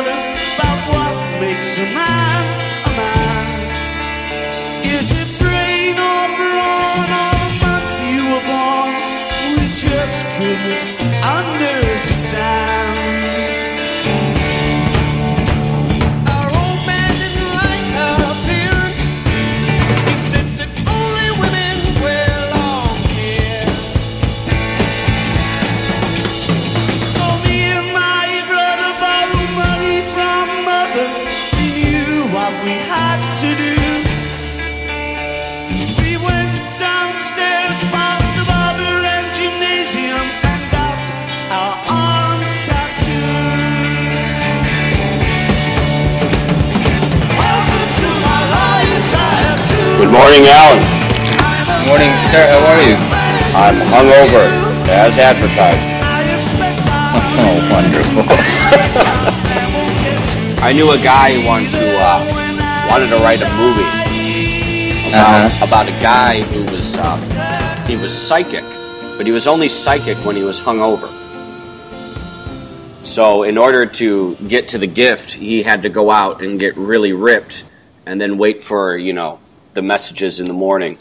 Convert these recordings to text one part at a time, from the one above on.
about what makes a man a man. Is it brain or brawn or the month you were born? We just couldn't understand. Our old man didn't like her appearance. He said that only women wear long hair. Told me and my brother borrowed money from mother. We knew what we had to do. We went downstairs past the barber and gymnasium and got our arms tattooed. Welcome to my life tattoo. Good morning, Alan. Good morning, sir. How are you? I'm hungover, as advertised. Oh, wonderful. I knew a guy once who wanted to write a movie about a guy who was he was psychic, but he was only psychic when he was hungover. So in order to get to the gift, he had to go out and get really ripped and then wait for, the messages in the morning.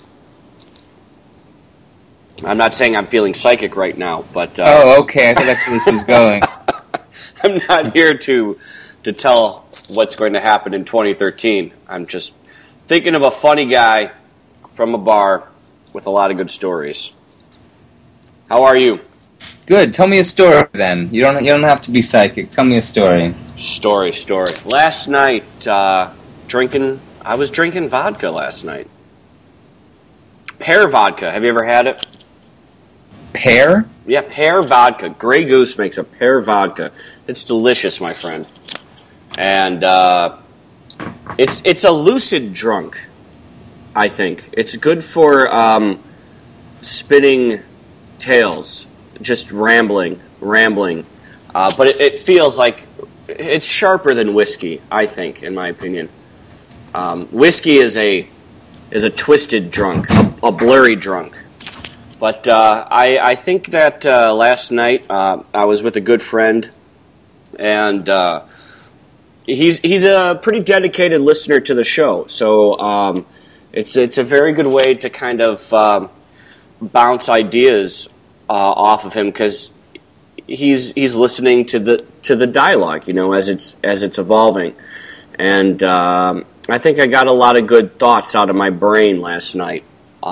I'm not saying I'm feeling psychic right now, but... Oh, okay. I thought that's where this was going. I'm not here to tell what's going to happen in 2013. I'm just thinking of a funny guy from a bar with a lot of good stories. How are you? Good. Tell me a story then. You don't have to be psychic. Tell me a story. Story. Last night, I was drinking vodka last night. Pear vodka. Have you ever had it? Pear? Yeah, pear vodka. Grey Goose makes a pear vodka. It's delicious, my friend. And it's a lucid drunk, I think. It's good for spinning tales, just rambling. But it feels like it's sharper than whiskey, I think, in my opinion. Whiskey is a twisted drunk, a blurry drunk. But I think that last night I was with a good friend, and he's a pretty dedicated listener to the show. So it's a very good way to kind of bounce ideas off of him, because he's listening to the dialogue, as it's evolving, and I think I got a lot of good thoughts out of my brain last night.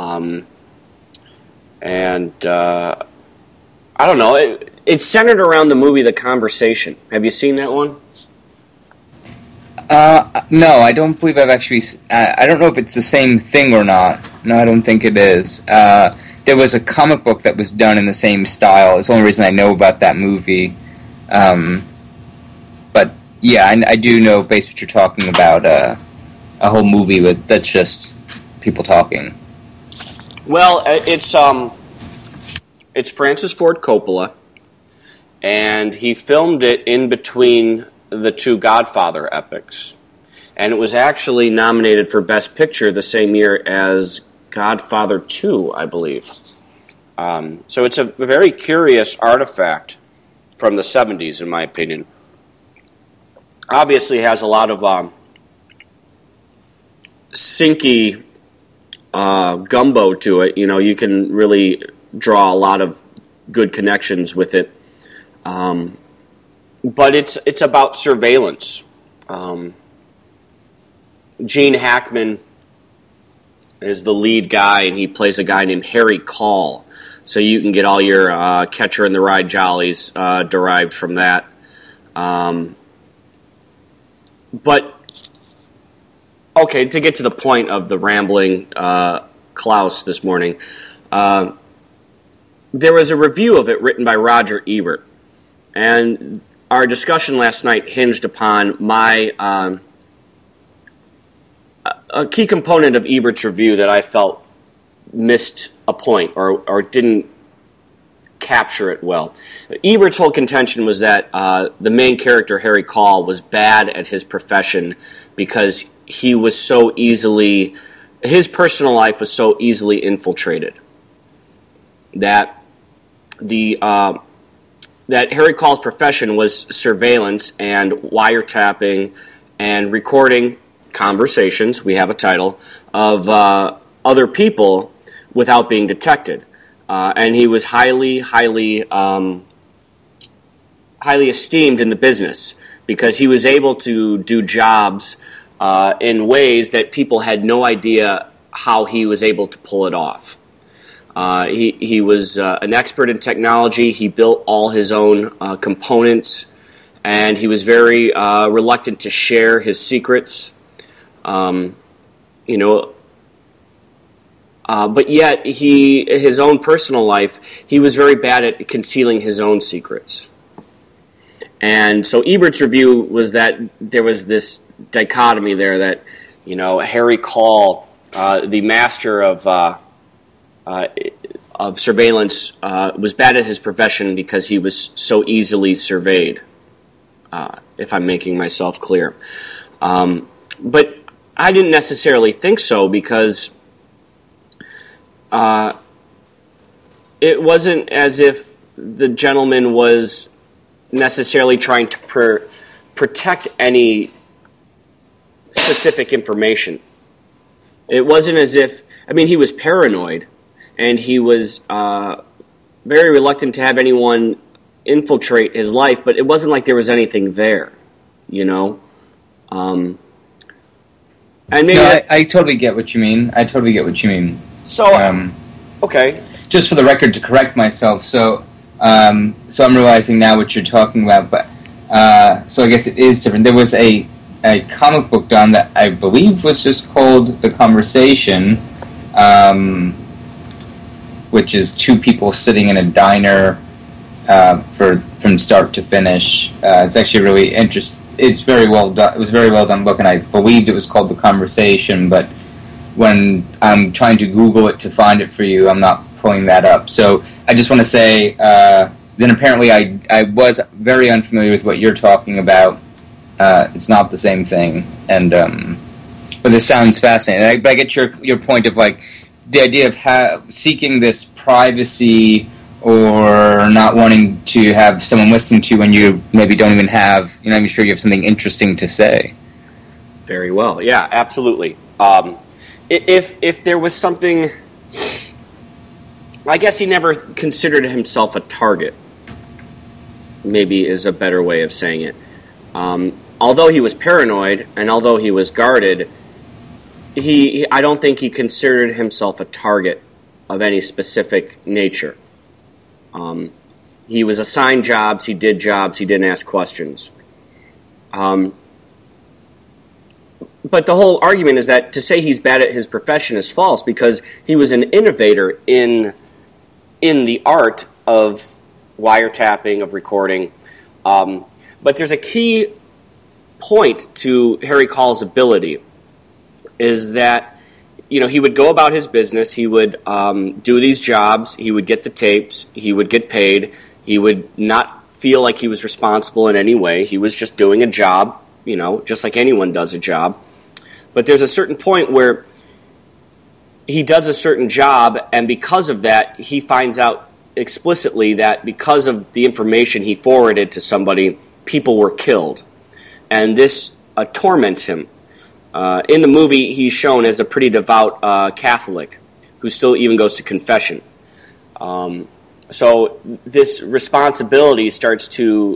And I don't know, it's centered around the movie The Conversation. Have you seen that one? No, I don't believe I've actually... I don't know if it's the same thing or not. No, I don't think it is. There was a comic book that was done in the same style. It's the only reason I know about that movie. But, yeah, I do know basically what you're talking about, a whole movie that's just people talking. Well, it's Francis Ford Coppola, and he filmed it in between the two Godfather epics. And it was actually nominated for Best Picture the same year as Godfather 2, I believe. So it's a very curious artifact from the 70s, in my opinion. Obviously, it has a lot of syncy gumbo to it. You can really draw a lot of good connections with it. But it's about surveillance. Gene Hackman is the lead guy, and he plays a guy named Harry Caul. So you can get all your Catcher in the Rye jollies derived from that. But, okay, to get to the point of the rambling Klaus this morning, there was a review of it written by Roger Ebert. And our discussion last night hinged upon my a key component of Ebert's review that I felt missed a point or didn't capture it well. Ebert's whole contention was that the main character, Harry Caul, was bad at his profession because he was so easily, his personal life was so easily infiltrated that the that Harry Call's profession was surveillance and wiretapping and recording conversations, we have a title, of other people without being detected. And he was highly esteemed in the business because he was able to do jobs in ways that people had no idea how he was able to pull it off. He was an expert in technology. He built all his own components, and he was very reluctant to share his secrets. But yet his own personal life, he was very bad at concealing his own secrets. And so Ebert's review was that there was this dichotomy there that, Harry Call, the master of surveillance, was bad at his profession because he was so easily surveyed, if I'm making myself clear. But I didn't necessarily think so because it wasn't as if the gentleman was necessarily trying to protect any specific information. It wasn't as if, he was paranoid, and he was very reluctant to have anyone infiltrate his life, but it wasn't like there was anything there, And maybe I totally get what you mean. So, okay. Just for the record, to correct myself, so I'm realizing now what you're talking about, but so I guess it is different. There was a comic book done that I believe was just called The Conversation, which is two people sitting in a diner from start to finish. It's actually really interesting. It's very well done. It was a very well done book, and I believed it was called The Conversation, but when I'm trying to Google it to find it for you, I'm not pulling that up. So I just want to say, then apparently I was very unfamiliar with what you're talking about. It's not the same thing, and but this sounds fascinating. But I get your point of like the idea of seeking this privacy or not wanting to have someone listen to when you maybe don't even have, you're not even sure you have something interesting to say. Very well, yeah, absolutely. If there was something, I guess he never considered himself a target, maybe is a better way of saying it. Although he was paranoid and although he was guarded, I don't think he considered himself a target of any specific nature. He was assigned jobs, he did jobs, he didn't ask questions. But the whole argument is that to say he's bad at his profession is false because he was an innovator in the art of wiretapping, of recording. But there's a key point to Harry Call's ability is that, he would go about his business, he would do these jobs, he would get the tapes, he would get paid, he would not feel like he was responsible in any way, he was just doing a job, just like anyone does a job. But there's a certain point where he does a certain job, and because of that, he finds out explicitly that because of the information he forwarded to somebody, people were killed. And this torments him. In the movie, he's shown as a pretty devout Catholic who still even goes to confession. So this responsibility starts to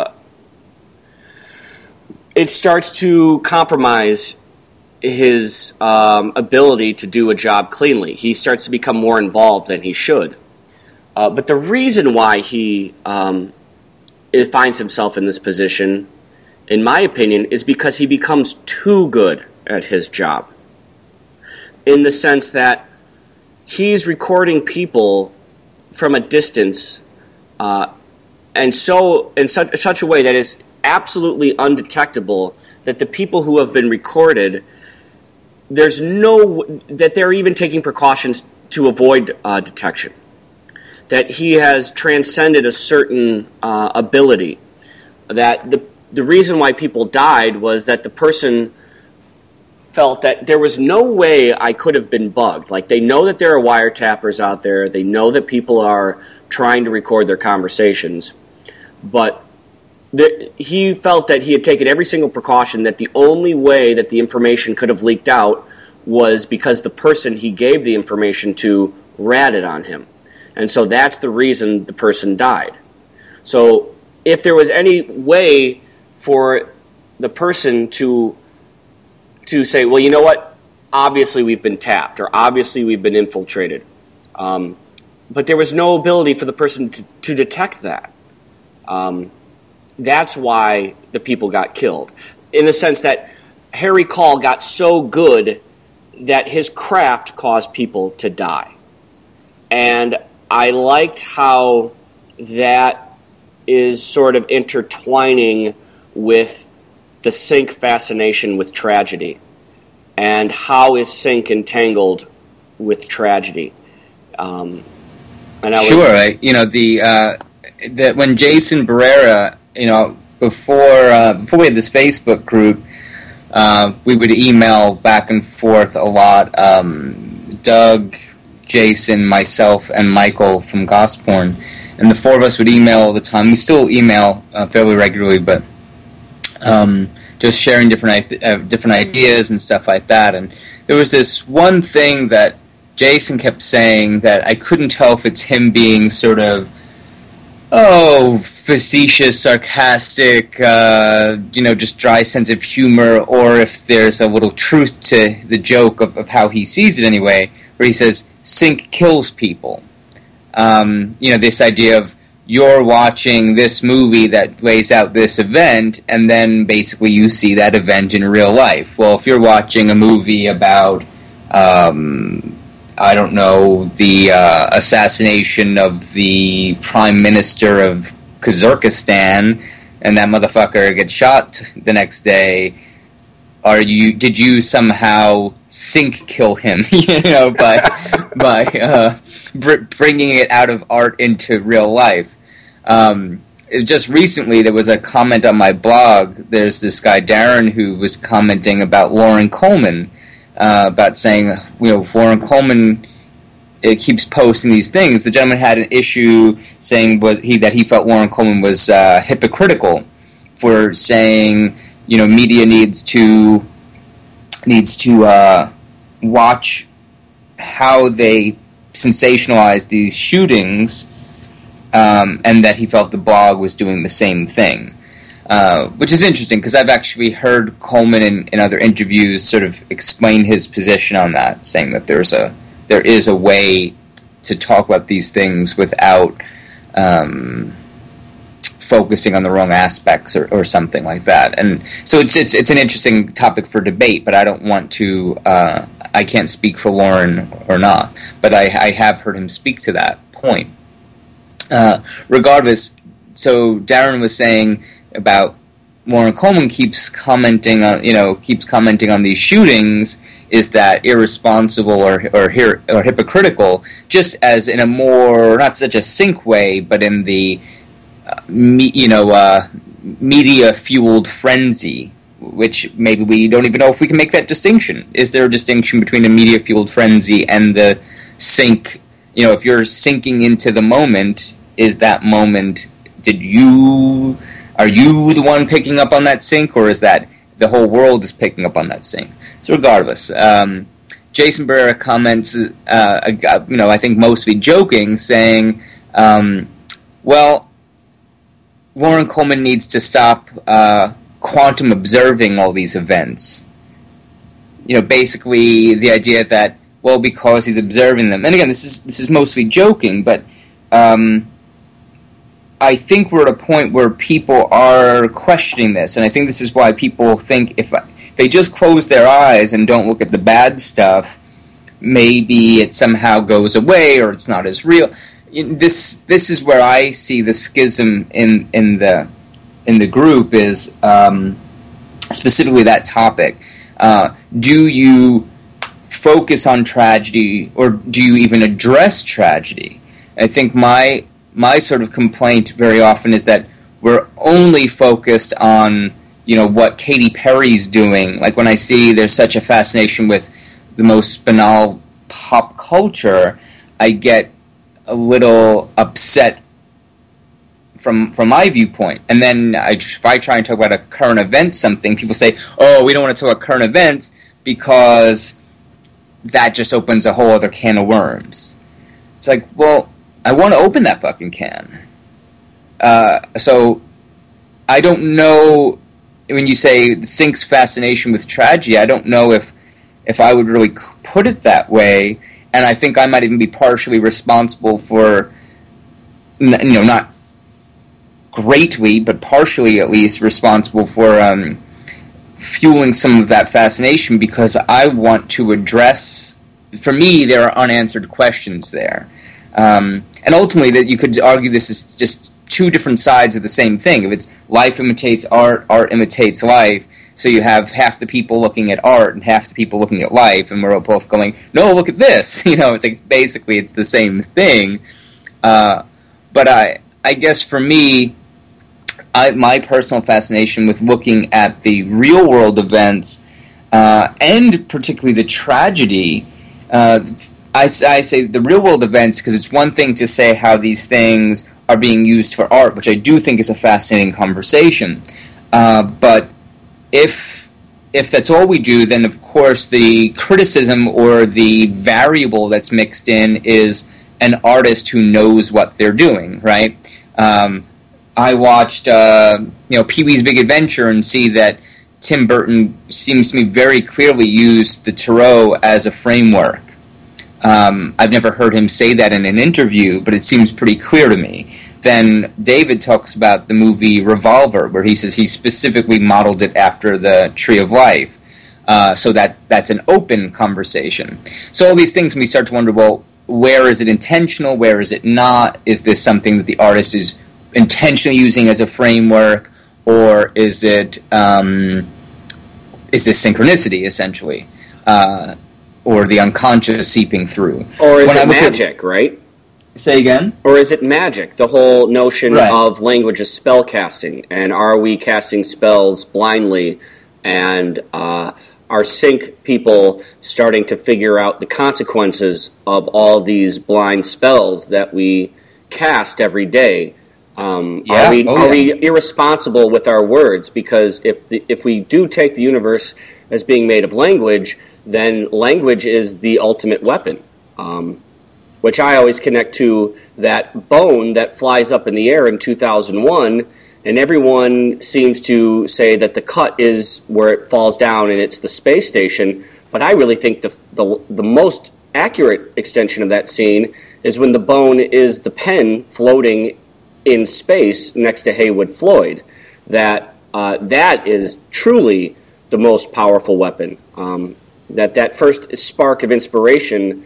compromise his ability to do a job cleanly. He starts to become more involved than he should. But the reason why he finds himself in this position, in my opinion, is because he becomes too good at his job. In the sense that he's recording people from a distance, and so in such a way that is absolutely undetectable that the people who have been recorded, that they're even taking precautions to avoid detection. That he has transcended a certain ability. That the reason why people died was that the person felt that there was no way I could have been bugged. Like, they know that there are wiretappers out there. They know that people are trying to record their conversations. but he felt that he had taken every single precaution, that the only way that the information could have leaked out was because the person he gave the information to ratted on him. And so that's the reason the person died. So if there was any way for the person to say, well, you know what, obviously we've been tapped, or obviously we've been infiltrated. But there was no ability for the person to detect that. That's why the people got killed. In the sense that Harry Caul got so good that his craft caused people to die. And I liked how that is sort of intertwining with the Sync fascination with tragedy. And how is Sync entangled with tragedy? Sure, that when Jason Barrera, before we had this Facebook group, we would email back and forth a lot. Doug, Jason, myself, and Michael from Gosporn, and the four of us would email all the time. We still email fairly regularly, but just sharing different ideas and stuff like that. And there was this one thing that Jason kept saying that I couldn't tell if it's him being sort of, facetious, sarcastic, just dry sense of humor, or if there's a little truth to the joke of how he sees it anyway, where he says, Sync kills people. This idea of you're watching this movie that lays out this event, and then basically you see that event in real life. Well, if you're watching a movie about, the assassination of the Prime Minister of Kazakhstan, and that motherfucker gets shot the next day, did you somehow Sync kill him, by bringing it out of art into real life? Just recently, there was a comment on my blog. There's this guy, Darren, who was commenting about Lauren Coleman, about saying, Lauren Coleman keeps posting these things. The gentleman had an issue saying that he felt Lauren Coleman was hypocritical for saying, media needs to watch how they sensationalize these shootings, and that he felt the blog was doing the same thing. Which is interesting, because I've actually heard Coleman in other interviews sort of explain his position on that, saying that there is a way to talk about these things without focusing on the wrong aspects or something like that. And so it's an interesting topic for debate, but I don't want to. I can't speak for Lauren or not, but I have heard him speak to that point. Regardless, so Darren was saying about Lauren Coleman keeps commenting on these shootings, is that irresponsible or hypocritical, just as in a more, not such a Sync way, but in the media-fueled frenzy, which maybe we don't even know if we can make that distinction. Is there a distinction between a media-fueled frenzy and the Sync? If you're sinking into the moment, is that moment, are you the one picking up on that Sync, or is that the whole world is picking up on that Sync? So regardless, Jason Barrera comments, I think mostly joking, saying, Lauren Coleman needs to stop quantum observing all these events. Basically the idea that, because he's observing them. And again, this is mostly joking, but I think we're at a point where people are questioning this, and I think this is why people think if they just close their eyes and don't look at the bad stuff, maybe it somehow goes away or it's not as real. This is where I see the schism in the group is specifically that topic. Do you focus on tragedy, or do you even address tragedy? I think my sort of complaint very often is that we're only focused on, what Katy Perry's doing. Like when I see there's such a fascination with the most banal pop culture, I get a little upset from my viewpoint. And then if I try and talk about a current event, something, people say, "Oh, we don't want to talk about current events because that just opens a whole other can of worms." It's like, well, I want to open that fucking can. So I don't know, when you say Sink's fascination with tragedy, I don't know if I would really put it that way, and I think I might even be partially responsible for, not greatly, but partially at least responsible for fueling some of that fascination, because I want to address, for me, there are unanswered questions there. And ultimately, that you could argue this is just two different sides of the same thing. If it's life imitates art, art imitates life, so you have half the people looking at art and half the people looking at life, and we're both going, no, look at this. It's like, basically it's the same thing. But I guess for me, my personal fascination with looking at the real-world events, and particularly the tragedy, I say the real-world events because it's one thing to say how these things are being used for art, which I do think is a fascinating conversation. But if that's all we do, then of course the criticism or the variable that's mixed in is an artist who knows what they're doing, right? I watched Pee-wee's Big Adventure and see that Tim Burton seems to me very clearly used the Tarot as a framework. I've never heard him say that in an interview, but it seems pretty clear to me. Then David talks about the movie Revolver, where he says he specifically modeled it after the Tree of Life. So that's an open conversation. So all these things, when we start to wonder, well, where is it intentional? Where is it not? Is this something that the artist is intentionally using as a framework? Or is it is this synchronicity, essentially? Or the unconscious seeping through? Or is it magic, right? Say again? Or is it magic? The whole notion Right. of language is spell casting, and are we casting spells blindly? And are sync people starting to figure out the consequences of all these blind spells that we cast every day? Are we irresponsible with our words? Because if we do take the universe as being made of language, then language is the ultimate weapon. Which I always connect to that bone that flies up in the air in 2001, and everyone seems to say that the cut is where it falls down and it's the space station, but I really think the most accurate extension of that scene is when the bone is the pen floating in space next to Haywood Floyd. That is truly the most powerful weapon. That first spark of inspiration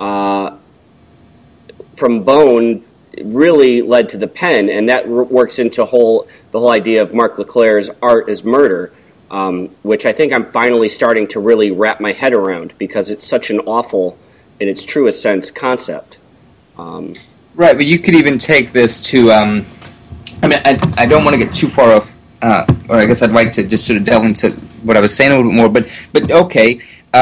from bone really led to the pen, and that works into the whole idea of Mark Leclerc's art as murder, which I think I'm finally starting to really wrap my head around, because it's such an awful, in its truest sense, concept. Right, but you could even take this to, I don't want to get too far off, or I guess I'd like to just sort of delve into what I was saying a little bit more, but okay,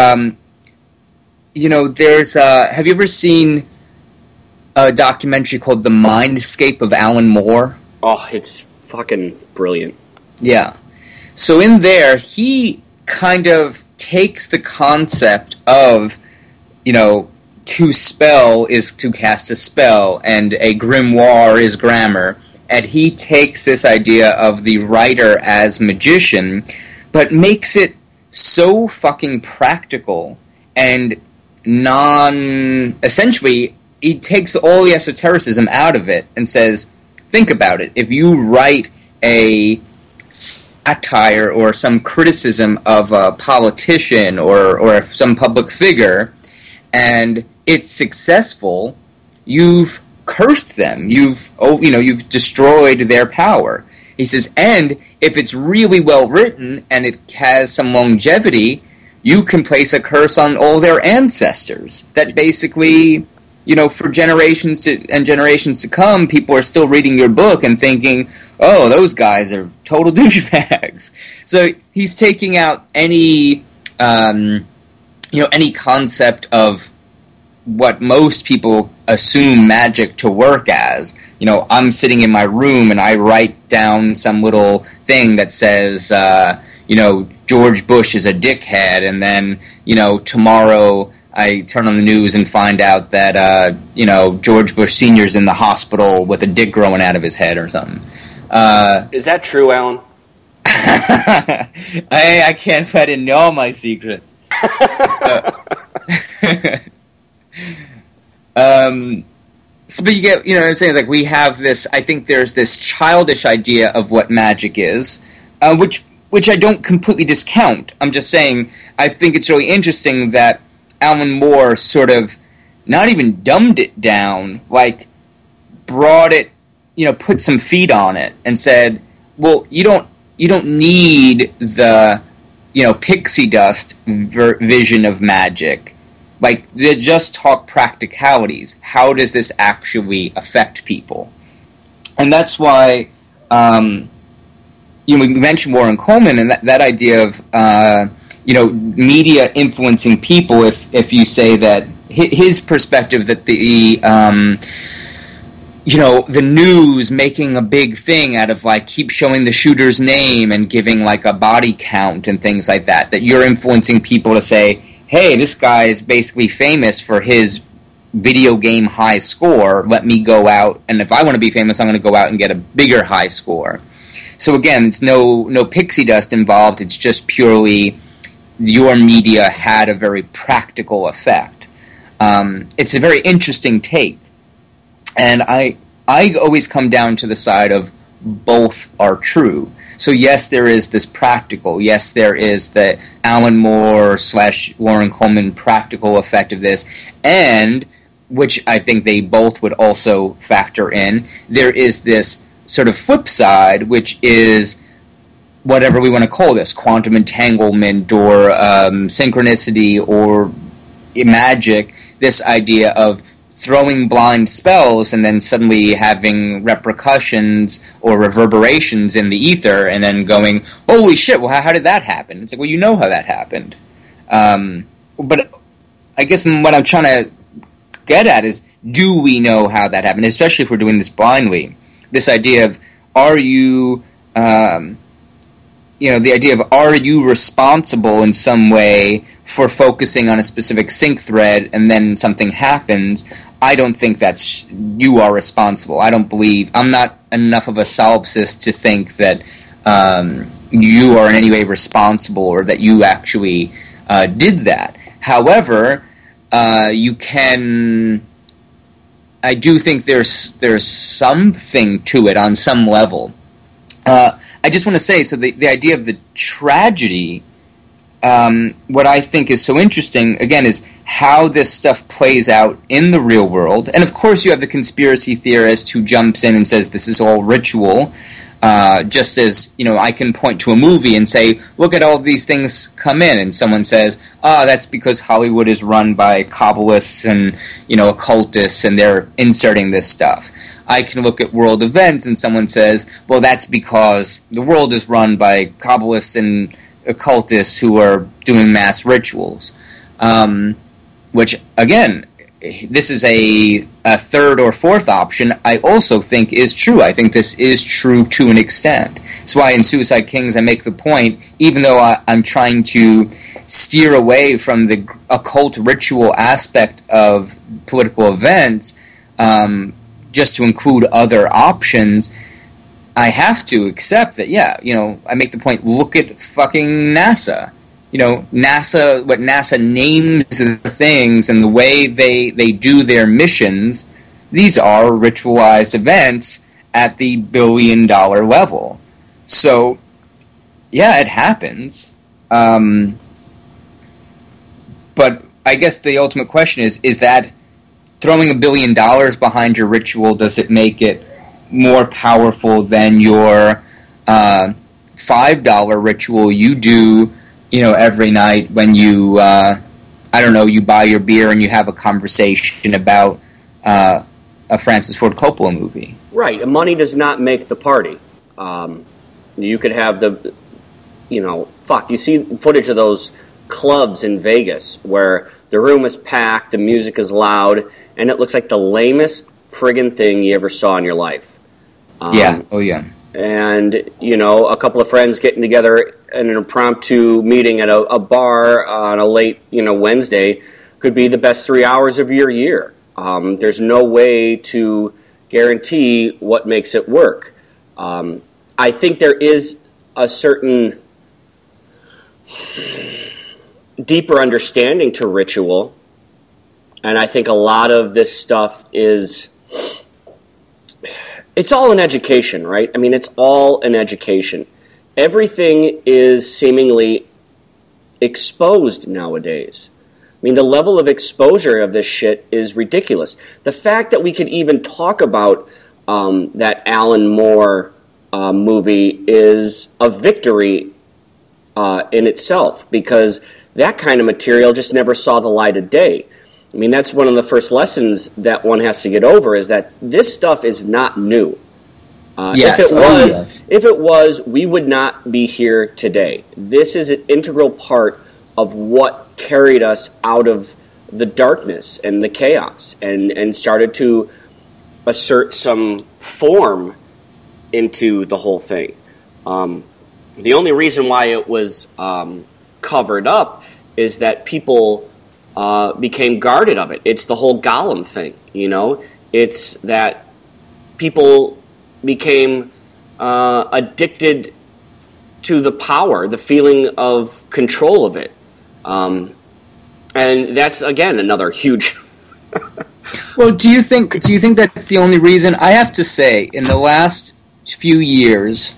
there's, have you ever seen a documentary called The Mindscape of Alan Moore? Oh, it's fucking brilliant. Yeah. So in there, he kind of takes the concept of, to spell is to cast a spell, and a grimoire is grammar, and he takes this idea of the writer as magician, but makes it so fucking practical and essentially, he takes all the esotericism out of it and says, think about it. If you write a satire or some criticism of a politician or some public figure, and it's successful, you've cursed them. You've destroyed their power. He says, and if it's really well written and it has some longevity, you can place a curse on all their ancestors. That basically, for generations and generations to come, people are still reading your book and thinking, oh, those guys are total douchebags. So he's taking out any concept of what most people assume magic to work as. You know, I'm sitting in my room and I write down some little thing that says, you know, George Bush is a dickhead, and then, you know, tomorrow I turn on the news and find out that, you know, George Bush Sr.'s in the hospital with a dick growing out of his head or something. Is that true, Alan? I can't let in all my secrets. So, but you get, you know what I'm saying? It's like we have this, I think there's this childish idea of what magic is, which I don't completely discount. I'm just saying, I think it's really interesting that Alan Moore sort of not even dumbed it down, like brought it, you know, put some feet on it and said, well, you don't need the, you know, pixie dust vision of magic. Like, they just talk practicalities. How does this actually affect people? And that's why, you know, we mentioned Warren Coleman and that idea of, you know, media influencing people. If you say that his perspective that the, you know, the news making a big thing out of, like, keep showing the shooter's name and giving, like, a body count and things like that, that you're influencing people to say, hey, this guy is basically famous for his video game high score, let me go out, and if I want to be famous, I'm going to go out and get a bigger high score. So again, it's no pixie dust involved, it's just purely your media had a very practical effect. It's a very interesting take. And I always come down to the side of both are true. So yes, there is this practical. Yes, there is the Alan Moore / Warren Coleman practical effect of this. And, which I think they both would also factor in, there is this sort of flip side, which is whatever we want to call this, quantum entanglement or synchronicity or magic, this idea of throwing blind spells and then suddenly having repercussions or reverberations in the ether and then going, holy shit, well, how did that happen? It's like, well, you know how that happened. But I guess what I'm trying to get at is, do we know how that happened? Especially if we're doing this blindly. This idea of, are you, you know, the idea of, are you responsible in some way for focusing on a specific sync thread and then something happens? I don't think that's, you are responsible. I don't believe, I'm not enough of a solipsist to think that you are in any way responsible or that you actually did that. However, you can, I do think there's something to it on some level. I just want to say, so the idea of the tragedy, what I think is so interesting, again, is how this stuff plays out in the real world. And of course you have the conspiracy theorist who jumps in and says this is all ritual, just as, you know, I can point to a movie and say, look at all of these things come in, and someone says, that's because Hollywood is run by Kabbalists and, you know, occultists, and they're inserting this stuff. I can look at world events and someone says, well, that's because the world is run by Kabbalists and occultists who are doing mass rituals. Which, again, this is a third or fourth option I also think is true. I think this is true to an extent. That's why in Suicide Kings I make the point, even though I'm trying to steer away from the occult ritual aspect of political events, just to include other options, I have to accept that, yeah, you know, I make the point, look at fucking NASA. You know, NASA, what NASA names the things and the way they do their missions, these are ritualized events at the billion-dollar level. So, yeah, it happens. But I guess the ultimate question is that throwing $1 billion behind your ritual, does it make it more powerful than your $5 ritual you do, you know, every night when you, I don't know, you buy your beer and you have a conversation about a Francis Ford Coppola movie? Right. Money does not make the party. You could have the, you know, you see footage of those clubs in Vegas where The room is packed, the music is loud, and it looks like the lamest friggin' thing you ever saw in your life. Yeah. Oh, yeah. And, you know, a couple of friends getting together in an impromptu meeting at a bar on a late, you know, Wednesday could be the best 3 hours of your year. There's no way to guarantee what makes it work. I think there is a certain deeper understanding to ritual, and I think a lot of this stuff is... It's all an education, right? I mean, it's all an education. Everything is seemingly exposed nowadays. I mean, the level of exposure of this shit is ridiculous. The fact that we could even talk about that Alan Moore movie is a victory in itself, because that kind of material just never saw the light of day. I mean, that's one of the first lessons that one has to get over, is that this stuff is not new. Yes. If it was, we would not be here today. This is an integral part of what carried us out of the darkness and the chaos and started to assert some form into the whole thing. The only reason why it was covered up is that people became guarded of it. It's the whole Gollum thing, you know? It's that people became addicted to the power, the feeling of control of it. And that's, again, another huge... Well, do you think that's the only reason? I have to say, in the last few years...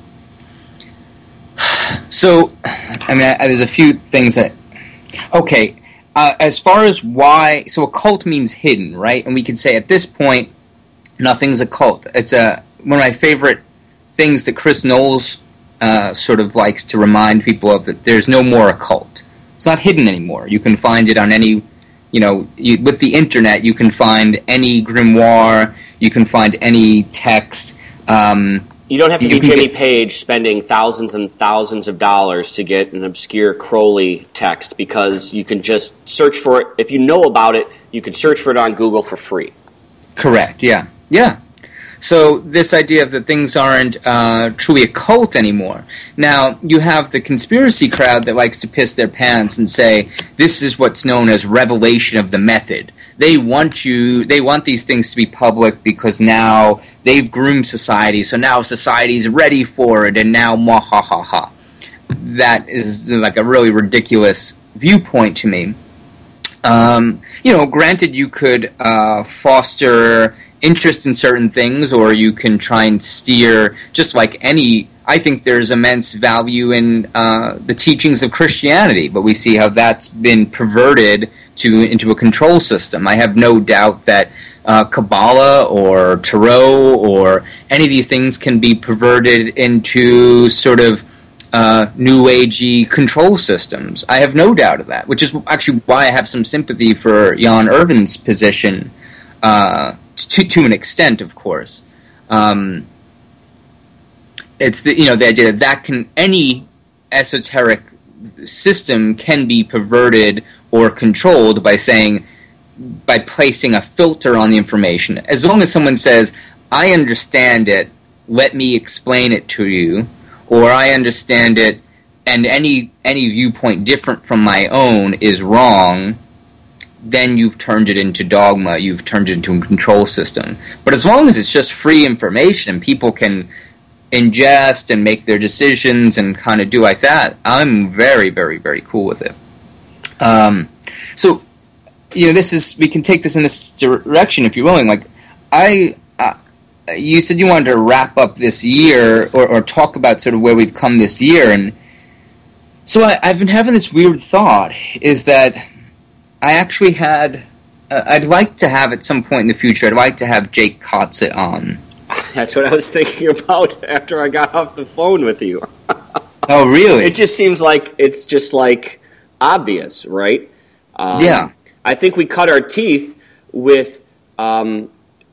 So, I mean, there's a few things that... Okay, as far as why... So a cult means hidden, right? And we can say at this point, nothing's a cult. It's one of my favorite things that Chris Knowles sort of likes to remind people of, that there's no more a cult. It's not hidden anymore. You can find it on any... You know, with the internet, you can find any grimoire, you can find any text... You don't have to be Jimmy Page spending thousands and thousands of dollars to get an obscure Crowley text, because you can just search for it. If you know about it, you can search for it on Google for free. Correct, yeah. Yeah. So this idea of that things aren't truly a cult anymore. Now, you have the conspiracy crowd that likes to piss their pants and say, this is what's known as revelation of the method. They want these things to be public because now they've groomed society, so now society's ready for it, and now ha. That is like a really ridiculous viewpoint to me. You know, granted, you could foster interest in certain things, or you can try and steer, just like any... I think there's immense value in the teachings of Christianity, but we see how that's been perverted into a control system. I have no doubt that Kabbalah or Tarot or any of these things can be perverted into sort of new agey control systems. I have no doubt of that, which is actually why I have some sympathy for Jan Irvin's position, to an extent, of course. It's the idea that any esoteric system can be perverted or controlled by placing a filter on the information. As long as someone says, I understand it, let me explain it to you, or I understand it, and any viewpoint different from my own is wrong, then you've turned it into dogma, you've turned it into a control system. But as long as it's just free information and people can ingest and make their decisions and kind of do like that, I'm very, very, very cool with it. So, you know, we can take this in this direction if you're willing. Like, you said you wanted to wrap up this year or talk about sort of where we've come this year, and so I've been having this weird thought, is that I actually I'd like to have at some point in the future, I'd like to have Jake Kotzit on. That's what I was thinking about after I got off the phone with you. Oh, really? It just seems like it's just like obvious, right? Yeah. I think we cut our teeth with... I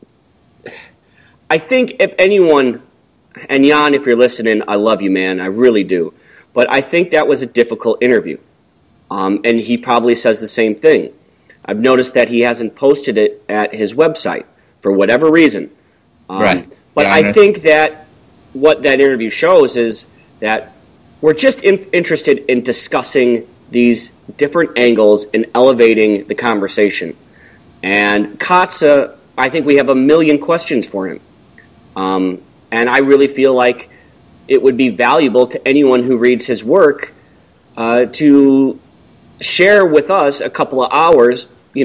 think if anyone... And Jan, if you're listening, I love you, man. I really do. But I think that was a difficult interview. And he probably says the same thing. I've noticed that he hasn't posted it at his website for whatever reason. Right. But I think that what that interview shows is that we're just interested in discussing these different angles and elevating the conversation. And Kotzé, I think we have a million questions for him. And I really feel like it would be valuable to anyone who reads his work to share with us a couple of hours,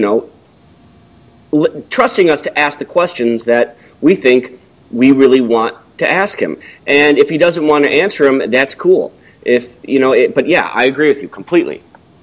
trusting us to ask the questions that we think we really want to ask him. And if he doesn't want to answer them, that's cool. But yeah, I agree with you completely.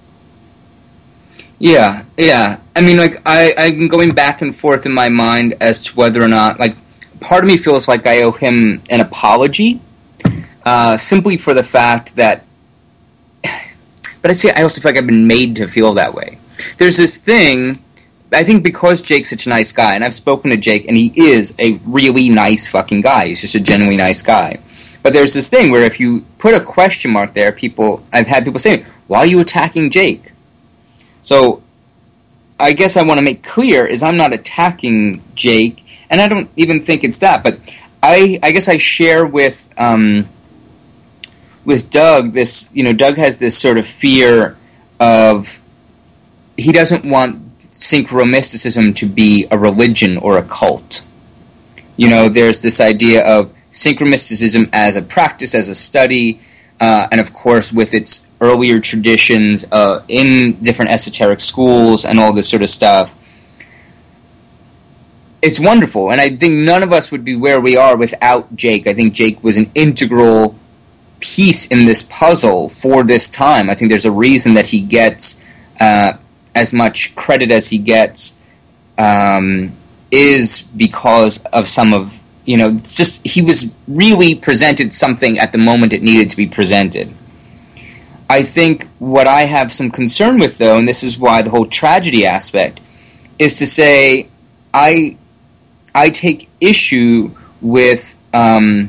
Yeah. I mean, I'm going back and forth in my mind as to whether or not, part of me feels like I owe him an apology, simply for the fact that, but I also feel like I've been made to feel that way. There's this thing, I think because Jake's such a nice guy, and I've spoken to Jake, and he is a really nice fucking guy. He's just a genuinely nice guy. But there's this thing where if you put a question mark there, I've had people saying, why are you attacking Jake? So, I guess I want to make clear is I'm not attacking Jake, and I don't even think it's that, but I guess I share with Doug this, Doug has this sort of fear of, he doesn't want synchromysticism to be a religion or a cult. There's this idea of synchromysticism as a practice, as a study, and of course with its earlier traditions in different esoteric schools and all this sort of stuff. It's wonderful, and I think none of us would be where we are without Jake. I think Jake was an integral piece in this puzzle for this time. I think there's a reason that he gets as much credit as he gets is because of some of, it's just, he was really presented something at the moment it needed to be presented. I think what I have some concern with, though, and this is why the whole tragedy aspect, is to say I take issue with the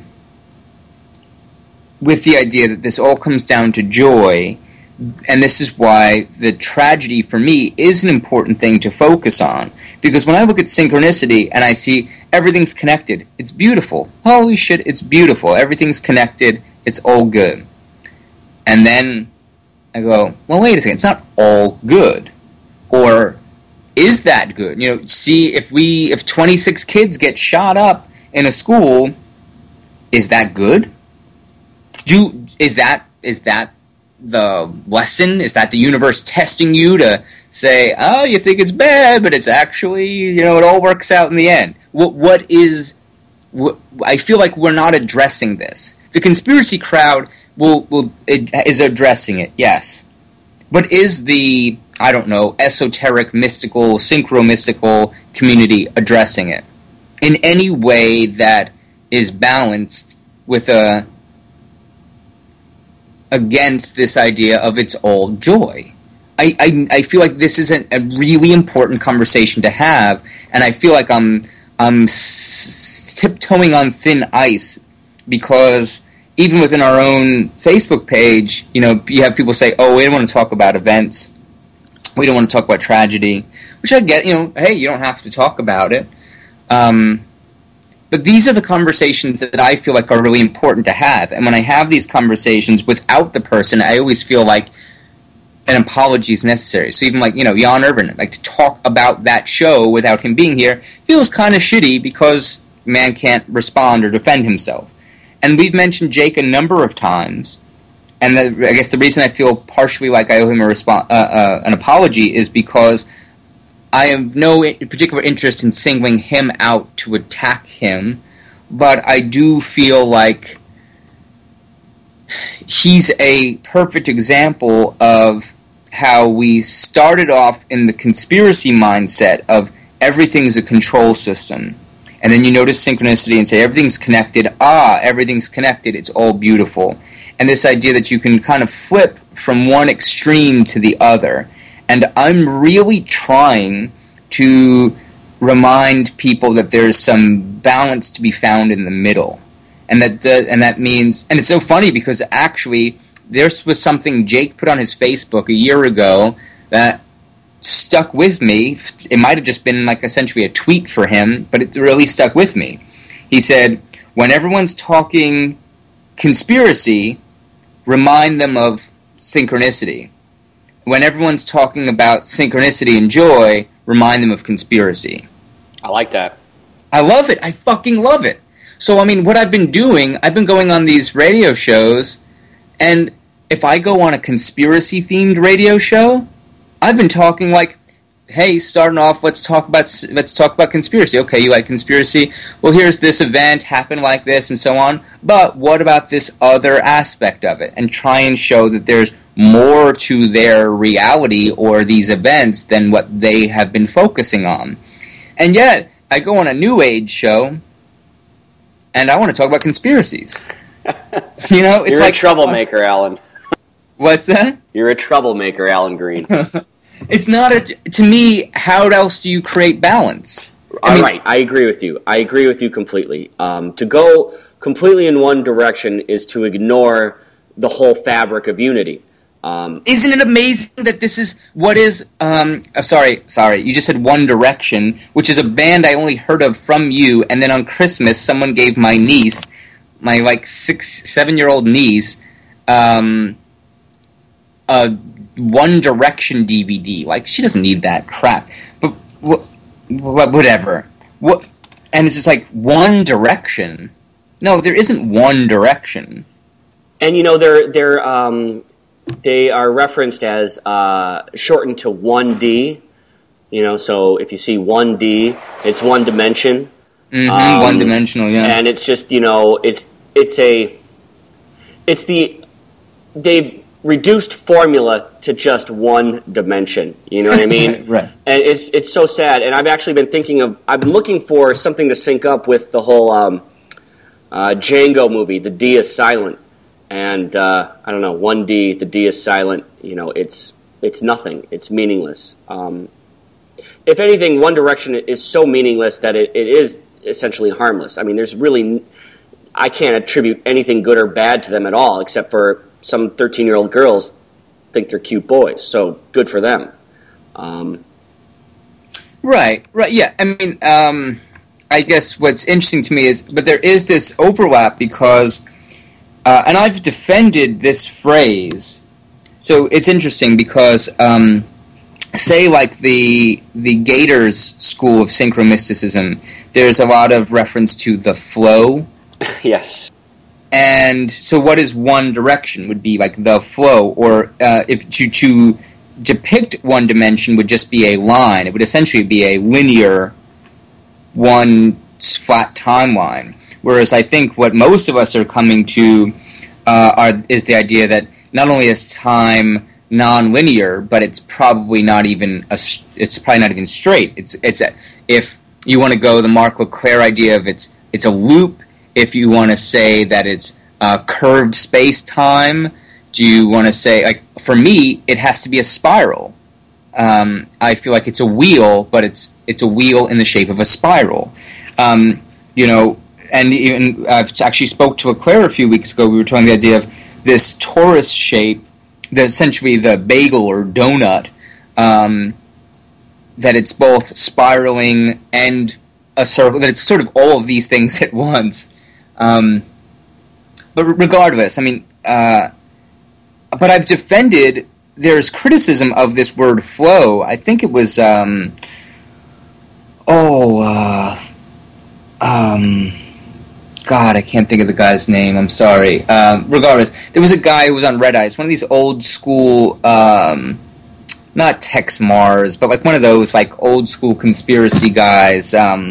idea that this all comes down to joy, and this is why the tragedy for me is an important thing to focus on. Because when I look at synchronicity and I see everything's connected, it's beautiful. Holy shit, it's beautiful. Everything's connected. It's all good. And then I go, well, wait a second. It's not all good. Or is that good? See, if 26 kids get shot up in a school, is that good? Is that the lesson? Is that the universe testing you to say, oh, you think it's bad, but it's actually, it all works out in the end? I feel like we're not addressing this. The conspiracy crowd is addressing it, yes. But is the, esoteric, mystical, synchro-mystical community addressing it in any way that is balanced with against this idea of it's all joy? I feel like this is a really important conversation to have, and I feel like I'm tiptoeing on thin ice, because even within our own Facebook page, you have people say, oh, we don't want to talk about events, we don't want to talk about tragedy, which I get, hey, you don't have to talk about it. But these are the conversations that I feel like are really important to have. And when I have these conversations without the person, I always feel like an apology is necessary. So even Jan Irvin, to talk about that show without him being here feels kind of shitty because man can't respond or defend himself. And we've mentioned Jake a number of times, and I guess the reason I feel partially like I owe him an apology is because I have no particular interest in singling him out to attack him, but I do feel like he's a perfect example of how we started off in the conspiracy mindset of everything's a control system. And then you notice synchronicity and say everything's connected. Everything's connected. It's all beautiful. And this idea that you can kind of flip from one extreme to the other. And I'm really trying to remind people that there's some balance to be found in the middle. And that means, and it's so funny because actually this was something Jake put on his Facebook a year ago that stuck with me. It might have just been like essentially a tweet for him, but it really stuck with me. He said, when everyone's talking conspiracy, remind them of synchronicity. When everyone's talking about synchronicity and joy, remind them of conspiracy. I like that. I love it. I fucking love it. So, I mean, what I've been doing, I've been going on these radio shows, and if I go on a conspiracy-themed radio show, I've been talking like, hey, starting off, let's talk about conspiracy. Okay, you like conspiracy? Well, here's this event, happened like this, and so on. But what about this other aspect of it? And try and show that there's more to their reality or these events than what they have been focusing on. And yet, I go on a New Age show, and I want to talk about conspiracies. You know, it's You're like a troublemaker, Alan. What's that? You're a troublemaker, Alan Green. It's not to me, how else do you create balance? Right, I agree with you. I agree with you completely. To go completely in one direction is to ignore the whole fabric of unity. Isn't it amazing that this is what is... sorry, you just said One Direction, which is a band I only heard of from you, and then on Christmas, someone gave my niece, my, 7-year-old niece, a One Direction DVD. Like, she doesn't need that crap. But, whatever. And it's just like, One Direction? No, there isn't One Direction. And, you know, they are referenced as shortened to 1D. You know, so if you see 1D, it's one dimension. Mm-hmm, one-dimensional, yeah. And it's just, you know, they've reduced formula to just one dimension. You know what I mean? Right. And it's so sad. And I've actually been I've been looking for something to sync up with the whole Django movie, The D is Silent. And, I don't know, 1D, the D is silent, you know, it's nothing. It's meaningless. If anything, One Direction is so meaningless that it is essentially harmless. I mean, I can't attribute anything good or bad to them at all, except for some 13-year-old girls think they're cute boys. So, good for them. Right, yeah. I mean, I guess what's interesting to me is, but there is this overlap because... and I've defended this phrase. So it's interesting because, say, like the Gators school of synchromysticism, there's a lot of reference to the flow. Yes. And so what is One Direction would be like the flow, or if to depict one dimension would just be a line. It would essentially be a linear, one flat timeline. Whereas I think what most of us are coming to is the idea that not only is time non-linear, but it's probably not even straight. If you want to go the Mark LeClaire idea of it's a loop. If you want to say that it's curved space-time, do you want to say, like, for me, it has to be a spiral. I feel like it's a wheel, but it's a wheel in the shape of a spiral. You know. And even I've actually spoke to LeClaire a few weeks ago. We were talking the idea of this torus shape, essentially the bagel or donut, that it's both spiraling and a circle. That it's sort of all of these things at once. But regardless, I mean, but I've defended. There's criticism of this word flow. I think it was God, I can't think of the guy's name. I'm sorry. Regardless, there was a guy who was on Red Eye. It's one of these old school, not Tex Mars, but like one of those like old school conspiracy guys.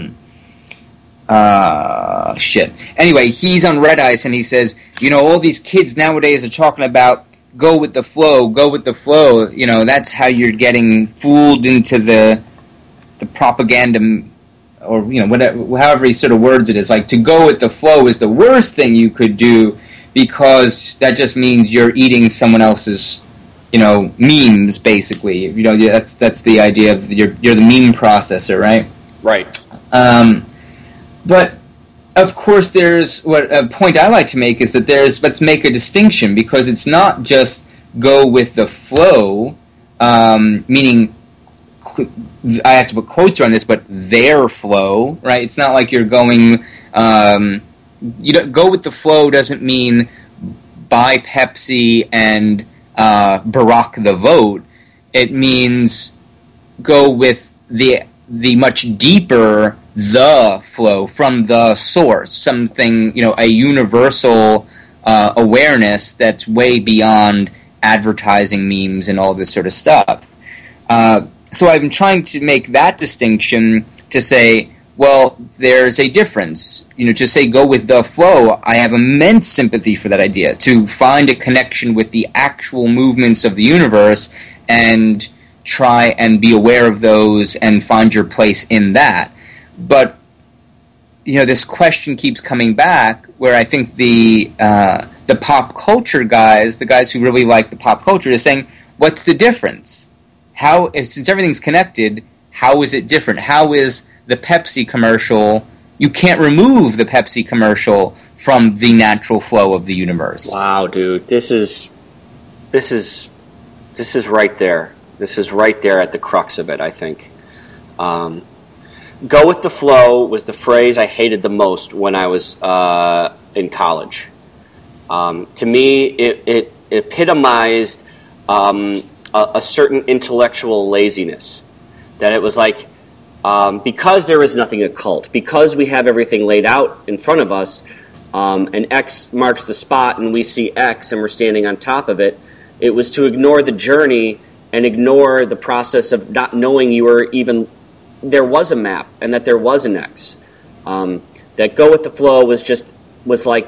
Shit. Anyway, he's on Red Ice and he says, you know, all these kids nowadays are talking about go with the flow, go with the flow. You know, that's how you're getting fooled into the propaganda. Or, you know, whatever, however he sort of words it is, like, to go with the flow is the worst thing you could do because that just means you're eating someone else's, you know, memes, basically. You know, that's the idea of you're the meme processor, right? Right. But, of course, there's, a point I like to make is that let's make a distinction, because it's not just go with the flow, meaning I have to put quotes around this, but their flow, right? It's not like you're going. You don't go with the flow doesn't mean buy Pepsi and Barack the vote. It means go with the much deeper the flow from the source, something, a universal awareness that's way beyond advertising, memes, and all this sort of stuff. So I've been trying to make that distinction to say, well, there's a difference. To say go with the flow, I have immense sympathy for that idea, to find a connection with the actual movements of the universe and try and be aware of those and find your place in that. But, this question keeps coming back where I think the pop culture guys, the guys who really like the pop culture, are saying, what's the difference? Since everything's connected, how is it different? How is the Pepsi commercial, you can't remove the Pepsi commercial from the natural flow of the universe. Wow, dude, this is right there. This is right there at the crux of it, I think. Go with the flow was the phrase I hated the most when I was in college. To me, it epitomized a certain intellectual laziness. That it was like, because there is nothing occult, because we have everything laid out in front of us, and X marks the spot and we see X and we're standing on top of it, it was to ignore the journey and ignore the process of not knowing there was a map and that there was an X. That go with the flow was like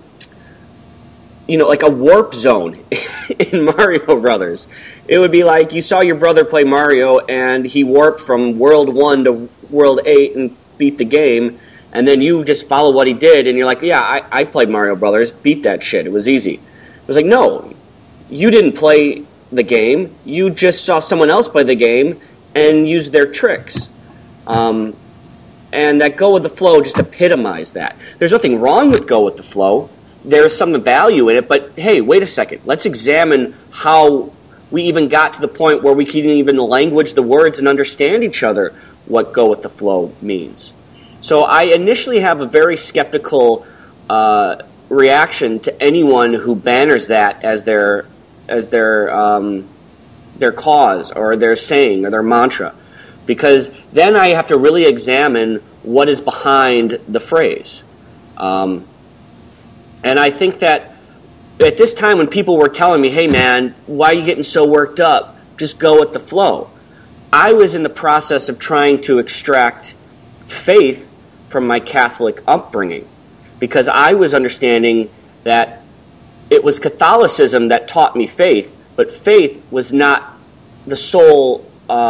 like a warp zone in Mario Brothers. It would be like you saw your brother play Mario and he warped from World 1 to World 8 and beat the game, and then you just follow what he did and you're like, yeah, I played Mario Brothers, beat that shit, it was easy. It was like, no, you didn't play the game, you just saw someone else play the game and use their tricks. And that go with the flow just epitomized that. There's nothing wrong with go with the flow. There's some value in it, but hey, wait a second. Let's examine how we even got to the point where we can even language the words and understand each other what go with the flow means. So I initially have a very skeptical reaction to anyone who banners that as their cause or their saying or their mantra, because then I have to really examine what is behind the phrase. And I think that at this time when people were telling me, hey man, why are you getting so worked up? Just go with the flow. I was in the process of trying to extract faith from my Catholic upbringing, because I was understanding that it was Catholicism that taught me faith, but faith was not the sole...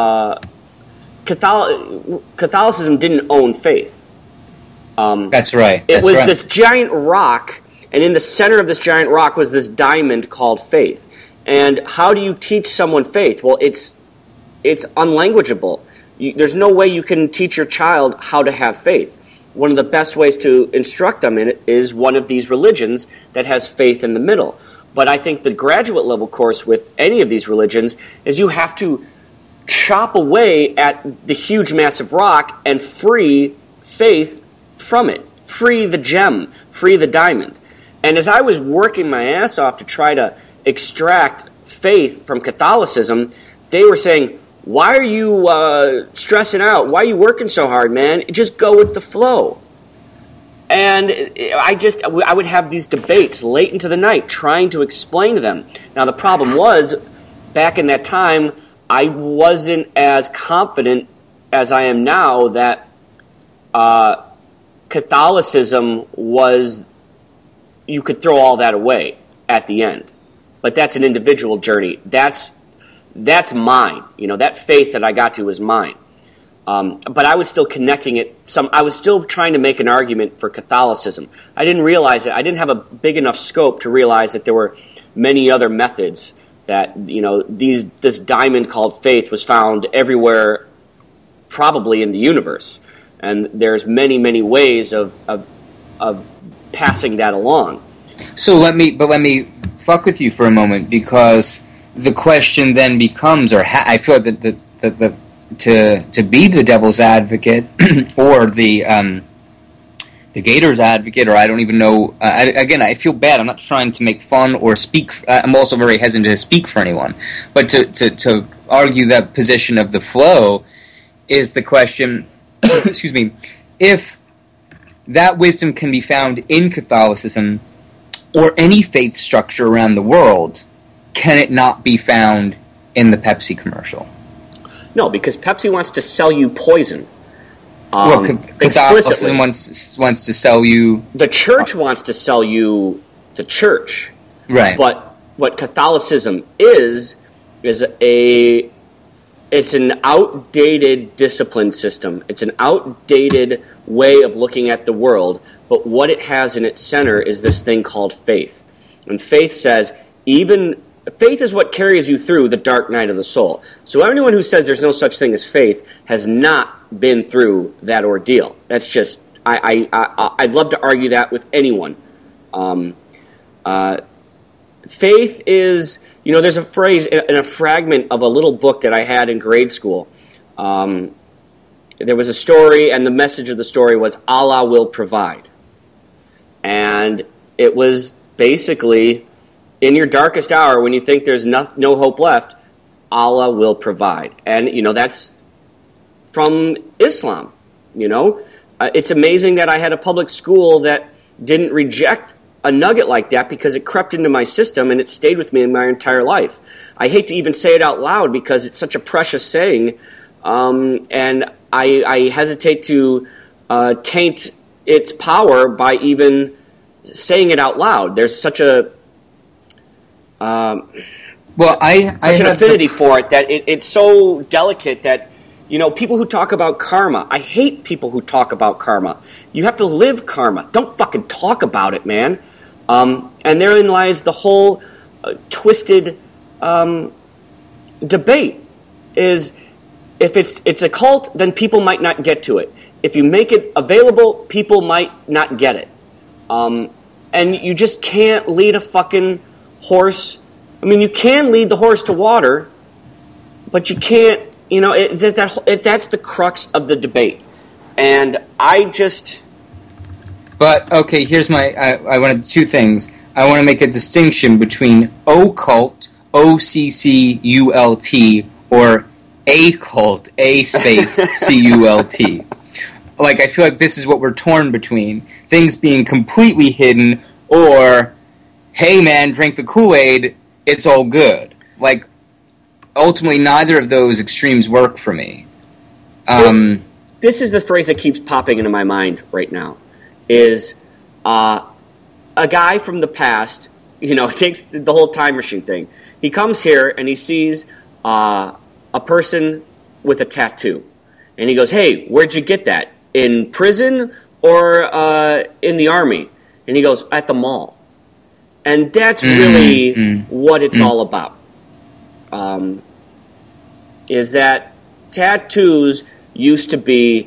Catholicism didn't own faith. That's right. It was this giant rock, and in the center of this giant rock was this diamond called faith. And how do you teach someone faith? Well, it's unlanguageable. There's no way you can teach your child how to have faith. One of the best ways to instruct them in it is one of these religions that has faith in the middle. But I think the graduate level course with any of these religions is you have to chop away at the huge, massive rock and free faith from it. Free the gem. Free the diamond. And as I was working my ass off to try to extract faith from Catholicism, they were saying, why are you stressing out? Why are you working so hard, man? Just go with the flow. And I would have these debates late into the night trying to explain to them. Now, the problem was, back in that time, I wasn't as confident as I am now that Catholicism was, you could throw all that away at the end. But that's an individual journey. That's mine. That faith that I got to was mine. But I was still connecting it. I was still trying to make an argument for Catholicism. I didn't realize it. I didn't have a big enough scope to realize that there were many other methods. That this diamond called faith was found everywhere, probably in the universe, and there's many ways of passing that along. So let me fuck with you for a moment, because the question then becomes, I feel that to be the devil's advocate or the Gators advocate, or I don't even know. Again, I feel bad. I'm not trying to make fun or speak. I'm also very hesitant to speak for anyone. But to argue that position of the flow is the question, excuse me, if that wisdom can be found in Catholicism or any faith structure around the world, can it not be found in the Pepsi commercial? No, because Pepsi wants to sell you poison. Well, Catholicism wants to sell you... The church wants to sell you the church. Right. But what Catholicism is it's an outdated discipline system. It's an outdated way of looking at the world. But what it has in its center is this thing called faith. And faith says, faith is what carries you through the dark night of the soul. So anyone who says there's no such thing as faith has not been through that ordeal. That's just, I'd love to argue that with anyone. Faith is, there's a phrase in a fragment of a little book that I had in grade school. There was a story, and the message of the story was, Allah will provide. And it was basically, in your darkest hour, when you think there's no hope left, Allah will provide. And, that's from Islam, It's amazing that I had a public school that didn't reject a nugget like that because it crept into my system and it stayed with me my entire life. I hate to even say it out loud because it's such a precious saying, and I hesitate to taint its power by even saying it out loud. There's such a... such an affinity for it that it's so delicate that, people who talk about karma, I hate people who talk about karma. You have to live karma. Don't fucking talk about it, man. And therein lies the whole twisted debate, is if it's a cult, then people might not get to it. If you make it available, people might not get it. And you just can't lead a fucking horse. I mean, you can lead the horse to water, but you can't, that's the crux of the debate. And I just... But, okay, here's I wanted two things. I want to make a distinction between occult, O-C-C-U-L-T, or a-cult, A-space-C-U-L-T. I feel like this is what we're torn between. Things being completely hidden, or, hey man, drink the Kool-Aid, it's all good. Ultimately, neither of those extremes work for me. This is the phrase that keeps popping into my mind right now, is a guy from the past, it takes the whole time machine thing. He comes here and he sees a person with a tattoo. And he goes, hey, where'd you get that? In prison or in the army? And he goes, at the mall. And that's really what it's all about. Is that tattoos used to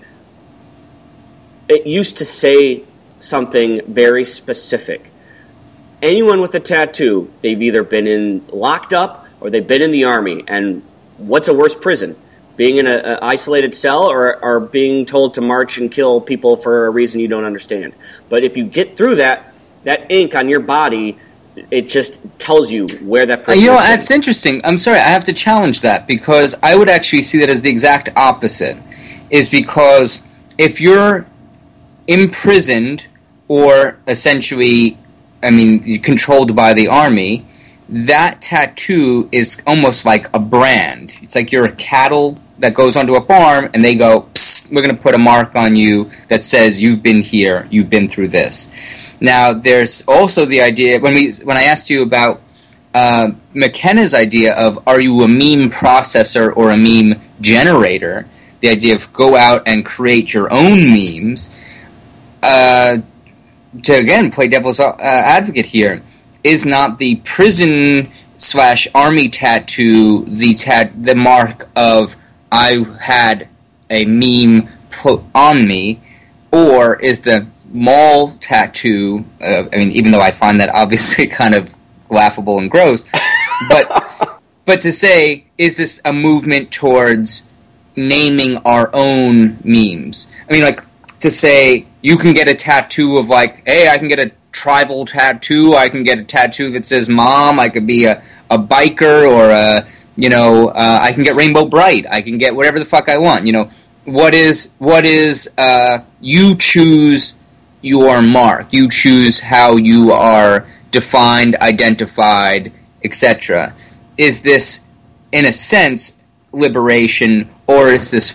say something very specific. Anyone with a tattoo, they've either been locked up or they've been in the army. And what's a worse prison? Being in an isolated cell or being told to march and kill people for a reason you don't understand. But if you get through that ink on your body, it just tells you where that person is. That's interesting. I'm sorry, I have to challenge that, because I would actually see that as the exact opposite. Is because if you're imprisoned or essentially, controlled by the army, that tattoo is almost like a brand. It's like you're a cattle that goes onto a farm and they go, psst, we're going to put a mark on you that says you've been here, you've been through this. Now, there's also the idea, when I asked you about McKenna's idea of, are you a meme processor or a meme generator, the idea of go out and create your own memes, to again play devil's advocate here, is not the prison/army tattoo the mark of I had a meme put on me, or is the mall tattoo, even though I find that obviously kind of laughable and gross, but to say, is this a movement towards naming our own memes. I mean, like, to say, you can get a tattoo of, like, hey, I can get a tribal tattoo, I can get a tattoo that says mom, I could be a biker, or I can get Rainbow Bright, I can get whatever the fuck I want, What is, you choose your mark, you choose how you are defined, identified, etc. Is this, in a sense, liberation, or is this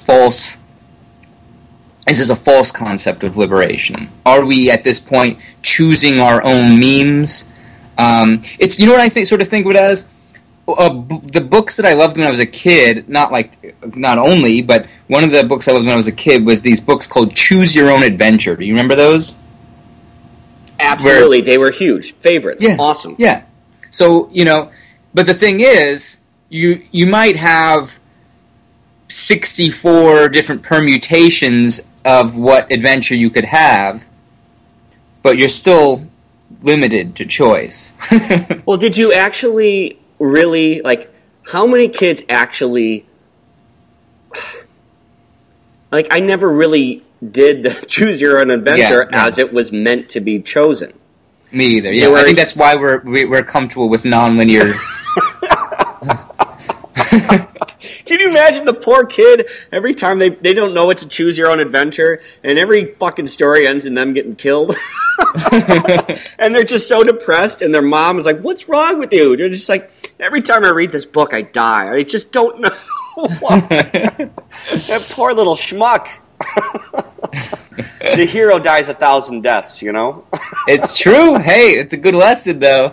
a false concept of liberation? Are we, at this point, choosing our own memes? It's, what I think of it as? The books that I loved when I was a kid, not only, but one of the books I loved when I was a kid was these books called Choose Your Own Adventure. Do you remember those? Absolutely, they were huge. Favorites. Yeah, awesome. Yeah. So, but the thing is, you might have 64 different permutations of what adventure you could have, but you're still limited to choice. Well, did you actually really, how many kids actually, I never really did the Choose Your Own Adventure as it was meant to be chosen. Me either, yeah. I think that's why we're comfortable with non-linear. Can you imagine the poor kid, every time they don't know it's a Choose Your Own Adventure, and every fucking story ends in them getting killed? And they're just so depressed, and their mom is like, what's wrong with you? They're just like, every time I read this book, I die. I just don't know why. That poor little schmuck. The hero dies 1,000 deaths, It's true. Hey, it's a good lesson, though.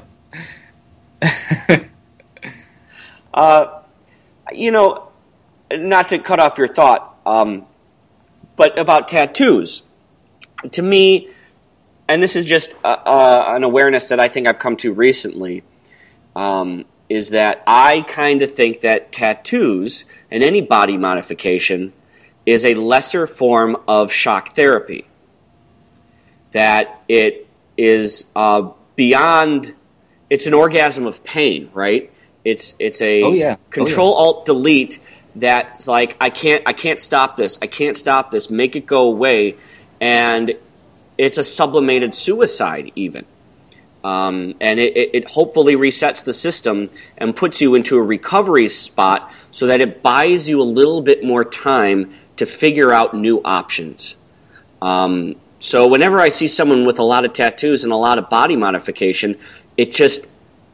Not to cut off your thought, but about tattoos. To me, and this is just an awareness that I think I've come to recently, is that I kind of think that tattoos and any body modification is a lesser form of shock therapy. That it is beyond, it's an orgasm of pain, right? It's a Control-Alt-Delete that's like, I can't stop this. I can't stop this. Make it go away. And it's a sublimated suicide even. And it hopefully resets the system and puts you into a recovery spot so that it buys you a little bit more time to figure out new options. So whenever I see someone with a lot of tattoos and a lot of body modification, it just...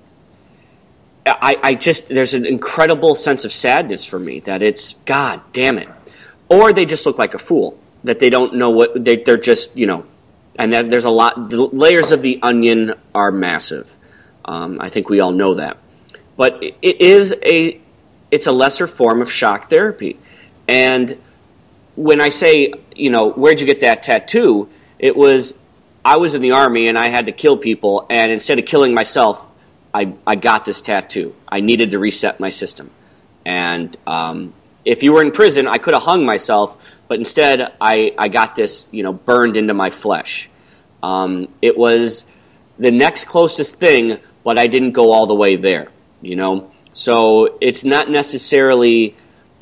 there's an incredible sense of sadness for me that it's, God damn it. Or they just look like a fool, that they don't know what, they're just, and that there's a lot, the layers of the onion are massive. I think we all know that. But it's a lesser form of shock therapy. And when I say, where'd you get that tattoo? It was, I was in the Army and I had to kill people, and instead of killing myself, I got this tattoo. I needed to reset my system. And if you were in prison, I could have hung myself, but instead I got this, burned into my flesh. It was the next closest thing, but I didn't go all the way there, So it's not necessarily...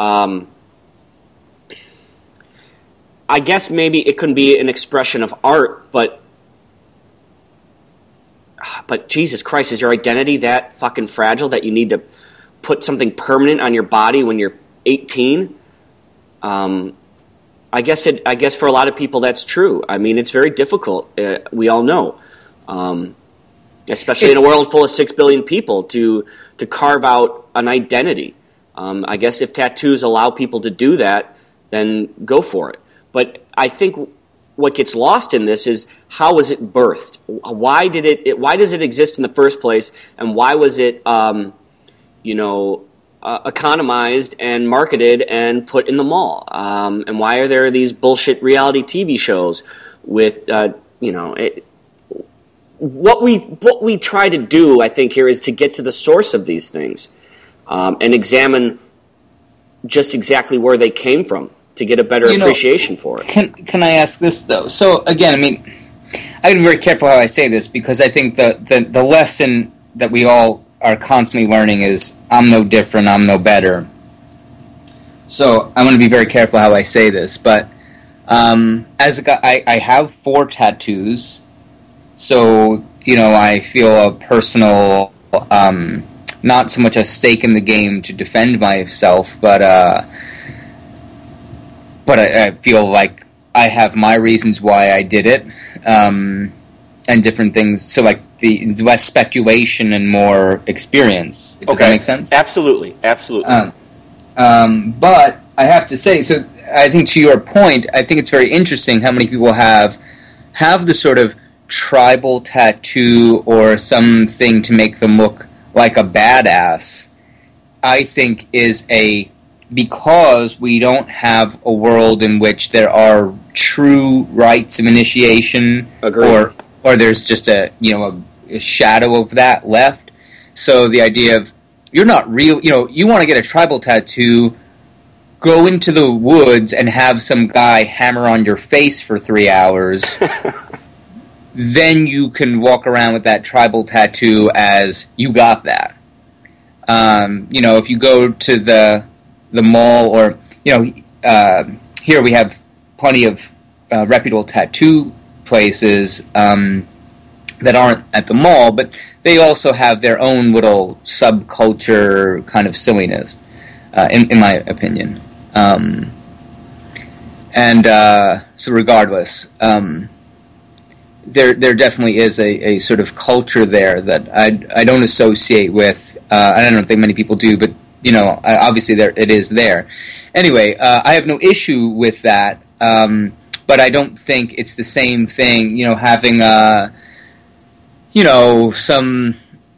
I guess maybe it can be an expression of art, but Jesus Christ, is your identity that fucking fragile that you need to put something permanent on your body when you're 18? I guess for a lot of people that's true. I mean, it's very difficult. We all know, especially in a world full of 6 billion people, to carve out an identity. I guess if tattoos allow people to do that, then go for it. But I think what gets lost in this is, how was it birthed? Why does it exist in the first place? And why was it, economized and marketed and put in the mall? And why are there these bullshit reality TV shows with, what we try to do, I think, here is to get to the source of these things, and examine just exactly where they came from, to get a better appreciation for it. Can I ask this, though? So, again, I mean, I have to be very careful how I say this, because I think the lesson that we all are constantly learning is, I'm no different, I'm no better. So I want to be very careful how I say this, but as a guy, I have 4 tattoos, so I feel a personal, not so much a stake in the game to defend myself, but I feel like I have my reasons why I did it, and different things. So like the less speculation and more experience. Does that make sense? Absolutely. But I have to say, so I think to your point, I think it's very interesting how many people have the sort of tribal tattoo or something to make them look like a badass. I think is because we don't have a world in which there are true rites of initiation. Agreed. Or there's just a shadow of that left. So the idea of you're not real, you want to get a tribal tattoo, go into the woods and have some guy hammer on your face for 3 hours. Then you can walk around with that tribal tattoo as you got that. If you go to the mall or, here we have plenty of reputable tattoo places that aren't at the mall, but they also have their own little subculture kind of silliness, in my opinion. So regardless, there definitely is a sort of culture there that I don't associate with. I don't think many people do, but obviously it is there. Anyway, I have no issue with that, but I don't think it's the same thing. Having some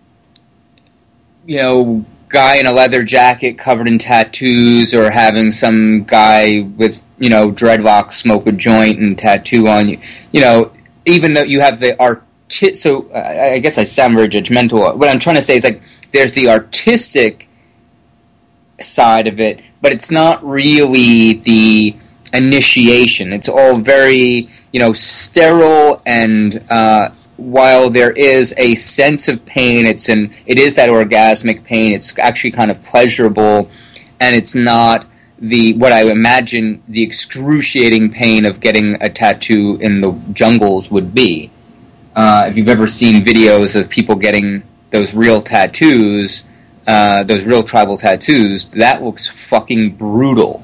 guy in a leather jacket covered in tattoos, or having some guy with dreadlocks smoke a joint and tattoo on you. Even though you have the so I guess I sound very judgmental. What I'm trying to say is like there's the artistic side of it, but it's not really the initiation. It's all very sterile, and while there is a sense of pain, it is that orgasmic pain. It's actually kind of pleasurable, and it's not what I imagine the excruciating pain of getting a tattoo in the jungles would be. If you've ever seen videos of people getting those real tattoos, those real tribal tattoos, that looks fucking brutal.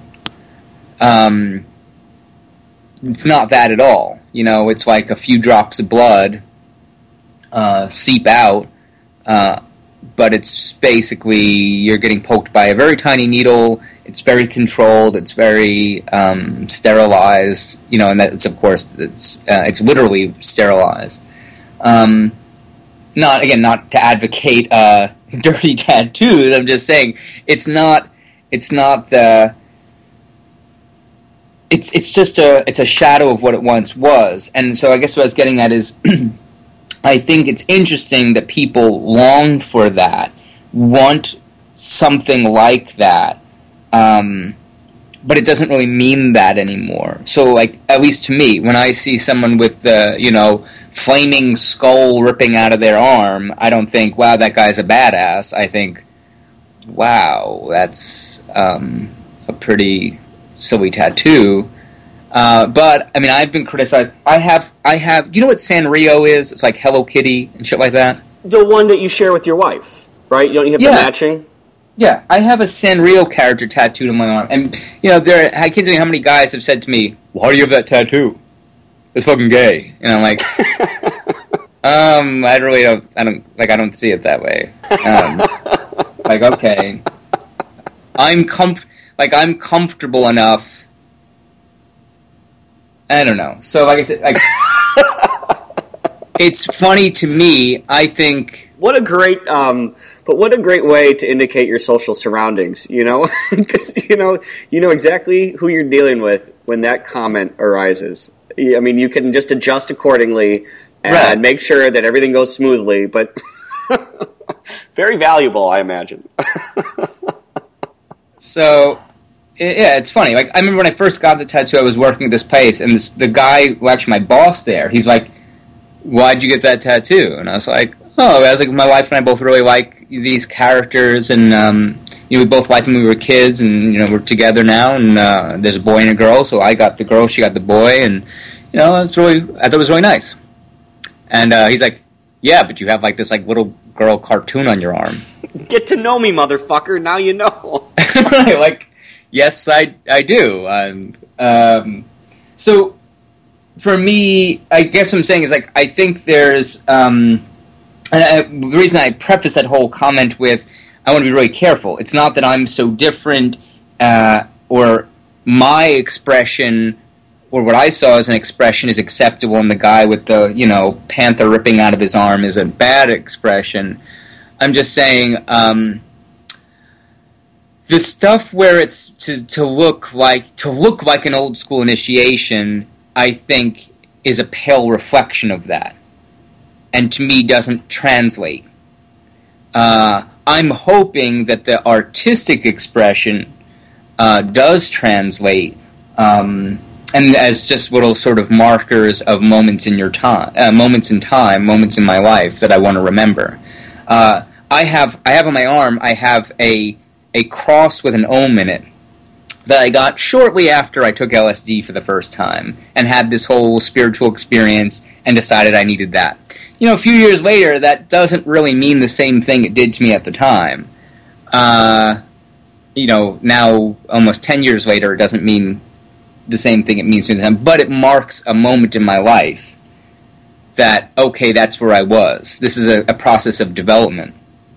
It's not that at all. It's like a few drops of blood seep out, but it's basically you're getting poked by a very tiny needle. It's very controlled. It's very sterilized. And that's of course it's literally sterilized. Not to advocate dirty tattoos. I'm just saying it's not the. It's just a shadow of what it once was. And so I guess what I was getting at is I think it's interesting that people long for that, want something like that, but it doesn't really mean that anymore. So, like, at least to me, when I see someone with the, flaming skull ripping out of their arm, I don't think, wow, that guy's a badass. I think, wow, that's a pretty silly tattoo. But I mean, I've been criticized. I have. You know what Sanrio is? It's like Hello Kitty and shit like that. The one that you share with your wife, right? You have the matching. Yeah, I have a Sanrio character tattooed on my arm, and I can't tell you how many guys have said to me, "Why do you have that tattoo? It's fucking gay." And I'm like, I don't see it that way. Like, okay, I'm comfortable enough. I don't know. So, like I said, it's funny to me. I think what a great way to indicate your social surroundings. Because you know exactly who you're dealing with when that comment arises. I mean, you can just adjust accordingly and make sure that everything goes smoothly. But very valuable, I imagine. So. Yeah, it's funny. Like, I remember when I first got the tattoo, I was working at this place, and the guy, well, actually my boss there, he's like, "Why'd you get that tattoo?" And I was like, my wife and I both really like these characters, and, we both liked when we were kids, and we're together now, and there's a boy and a girl. So I got the girl, she got the boy, and I thought it was really nice. And he's like, yeah, but you have like this like little girl cartoon on your arm. Get to know me, motherfucker. Now you know. Right, like, yes, I do. So for me, I guess what I'm saying is like I think there's the reason I preface that whole comment with I want to be really careful. It's not that I'm so different or my expression or what I saw as an expression is acceptable and the guy with the panther ripping out of his arm is a bad expression. I'm just saying the stuff where it's to look like an old school initiation, I think, is a pale reflection of that, and to me doesn't translate. I'm hoping that the artistic expression does translate, and as just little sort of markers of moments in time, moments in my life that I want to remember. I have on my arm, I have a cross with an ohm in it that I got shortly after I took LSD for the first time and had this whole spiritual experience and decided I needed that. A few years later, that doesn't really mean the same thing it did to me at the time. Now, almost 10 years later, it doesn't mean the same thing it means to me at the time, but it marks a moment in my life that, okay, that's where I was. This is a process of development.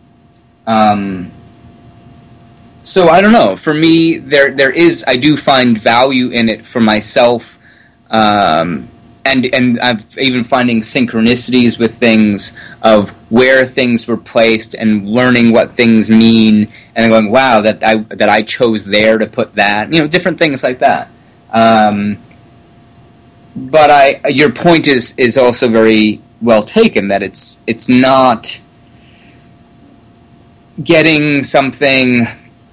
So I don't know. For me, I do find value in it for myself, and I'm even finding synchronicities with things of where things were placed and learning what things mean, and going, wow, that I chose there to put that. Different things like that. But your point is also very well taken, that it's not getting something.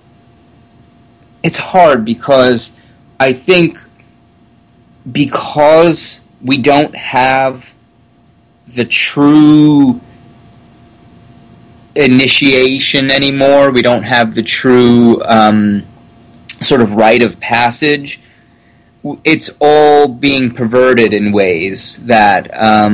It's hard because I think because we don't have the true initiation anymore, we don't have the true sort of rite of passage, it's all being perverted in ways that,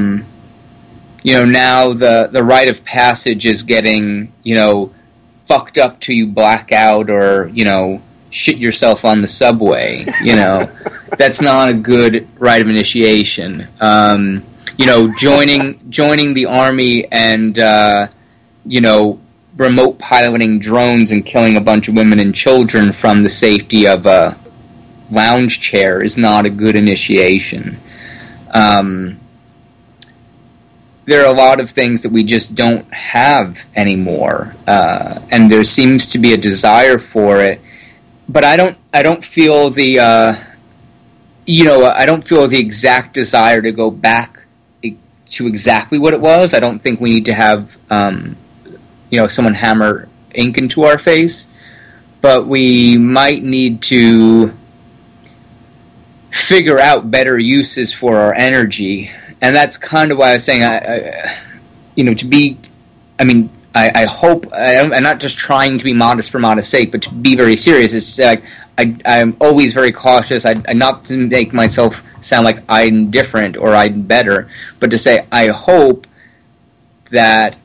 now the rite of passage is getting, fucked up till you black out or, shit yourself on the subway, That's not a good rite of initiation. Joining the army and, remote piloting drones and killing a bunch of women and children from the safety of a lounge chair is not a good initiation. There are a lot of things that we just don't have anymore, and there seems to be a desire for it. But I don't feel the I don't feel the exact desire to go back to exactly what it was. I don't think we need to have someone hammer ink into our face, but we might need to figure out better uses for our energy, and that's kind of why I was saying I hope, I'm not just trying to be modest for modest sake, but to be very serious. It's like I'm always very cautious. Not to make myself sound like I'm different or I'm better, but to say I hope that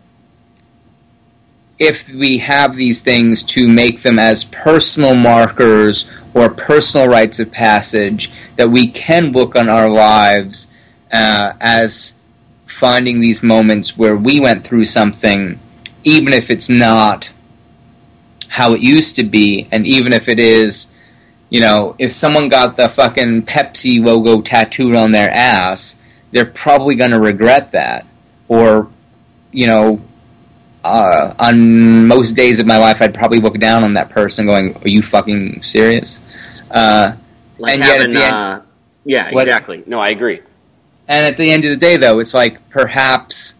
if we have these things, to make them as personal markers or personal rites of passage, that we can look on our lives as finding these moments where we went through something, even if it's not how it used to be, and even if it is, if someone got the fucking Pepsi logo tattooed on their ass, they're probably going to regret that. Or, on most days of my life, I'd probably look down on that person going, are you fucking serious? Yeah, exactly. No, I agree. And at the end of the day, though, it's like perhaps,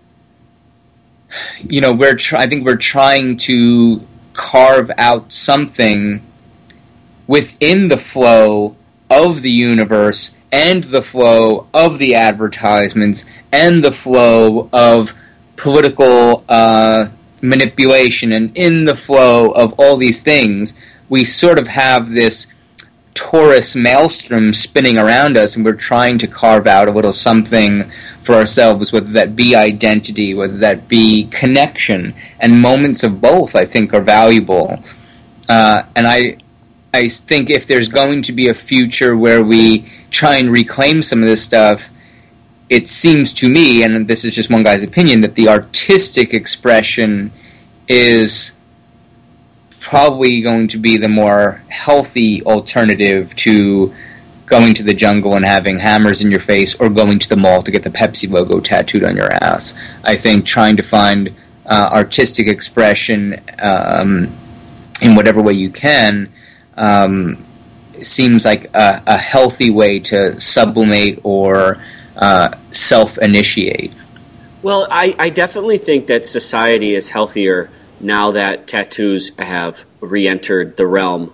I think we're trying to carve out something within the flow of the universe and the flow of the advertisements and the flow of political manipulation and in the flow of all these things, we sort of have this torus maelstrom spinning around us, and we're trying to carve out a little something for ourselves, whether that be identity, whether that be connection, and moments of both, I think, are valuable. And I think if there's going to be a future where we try and reclaim some of this stuff, it seems to me, and this is just one guy's opinion, that the artistic expression is probably going to be the more healthy alternative to going to the jungle and having hammers in your face, or going to the mall to get the Pepsi logo tattooed on your ass. I think trying to find artistic expression in whatever way you can seems like a healthy way to sublimate or self-initiate. Well, I definitely think that society is healthier now that tattoos have re-entered the realm